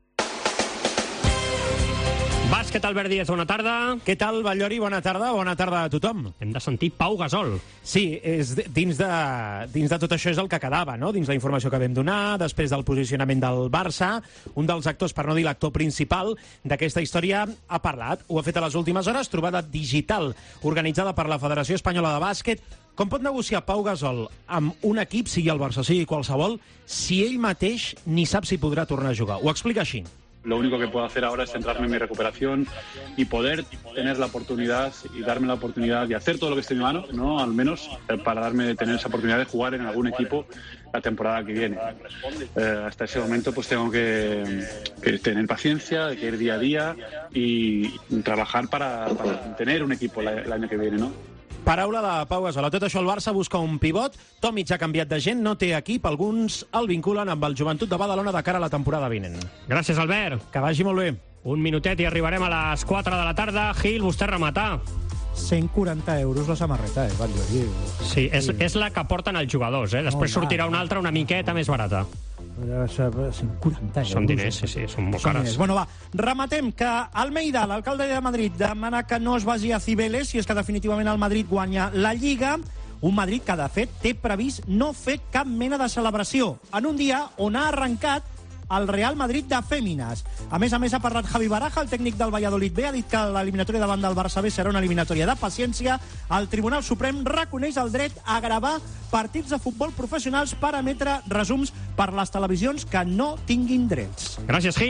Speaker 4: Bàsquet, Albert Díez, bona tarda.
Speaker 11: Què tal, Ballori? Bona tarda, bona tarda a tothom.
Speaker 4: Hem de sentir Pau Gasol.
Speaker 11: Sí, és, dins, de, dins de tot això és el que quedava, no? Dins la informació que vam donar, després del posicionament del Barça, un dels actors, per no dir l'actor principal d'aquesta història, ha parlat. Ho ha fet a les últimes hores, trobada digital organitzada per la Federació Espanyola de Bàsquet. Com pot negociar Pau Gasol amb un equip, sigui el Barça, sigui qualsevol, si ell mateix ni sap si podrà tornar a jugar? Ho explica així.
Speaker 26: Lo único que puedo hacer ahora es centrarme en mi recuperación y poder tener la oportunidad y darme la oportunidad de hacer todo lo que esté en mi mano, ¿no? Al menos para darme tener esa oportunidad de jugar en algún equipo la temporada que viene. Eh, hasta ese momento pues tengo que, que tener paciencia, de que ir día a día y trabajar para, para tener un equipo el, el año que viene, ¿no?
Speaker 11: Paraula de Pau Gasol. A tot això el Barça busca un pivot. Tomic ha canviat de gent, no té equip. Alguns el vinculen amb el Joventut de Badalona de cara a la temporada vinent.
Speaker 4: Gràcies, Albert.
Speaker 11: Que vagi molt bé.
Speaker 4: Un minutet i arribarem a les quatre de la tarda. Gil, vostè rematar.
Speaker 11: cent quaranta euros la samarreta, eh? Batllori.
Speaker 4: Sí, és, és la que porten els jugadors, eh? Després sortirà una altra una miqueta més barata.
Speaker 11: cent quaranta euros.
Speaker 4: Són diners, sí, sí, són molt
Speaker 11: Són
Speaker 4: cares.
Speaker 11: diners. Bueno, va, rematem que Almeida, l'alcalde de Madrid, demana que no es vagi a Cibeles si és que definitivament el Madrid guanya la Lliga. Un Madrid que, de fet, té previst no fer cap mena de celebració en un dia on ha arrencat el Real Madrid de Fèmines. A més a més, ha parlat Javi Baraja, el tècnic del Valladolid B, ha dit que l'eliminatòria davant del Barça B serà una eliminatòria de paciència. El Tribunal Suprem reconeix el dret a gravar partits de futbol professionals per emetre resums per les televisions que no tinguin drets.
Speaker 4: Gràcies, Gil.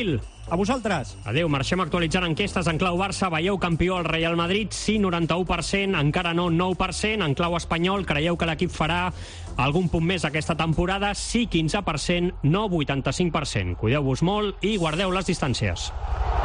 Speaker 11: A vosaltres.
Speaker 4: Adéu, marxem actualitzant enquestes en clau Barça. Veieu campió el Real Madrid? Sí, noranta-u per cent, encara no, nou per cent. En clau espanyol, creieu que l'equip farà algun punt més aquesta temporada? Sí, quinze per cent, no, vuitanta-cinc per cent. Cuideu-vos molt i guardeu les distàncies.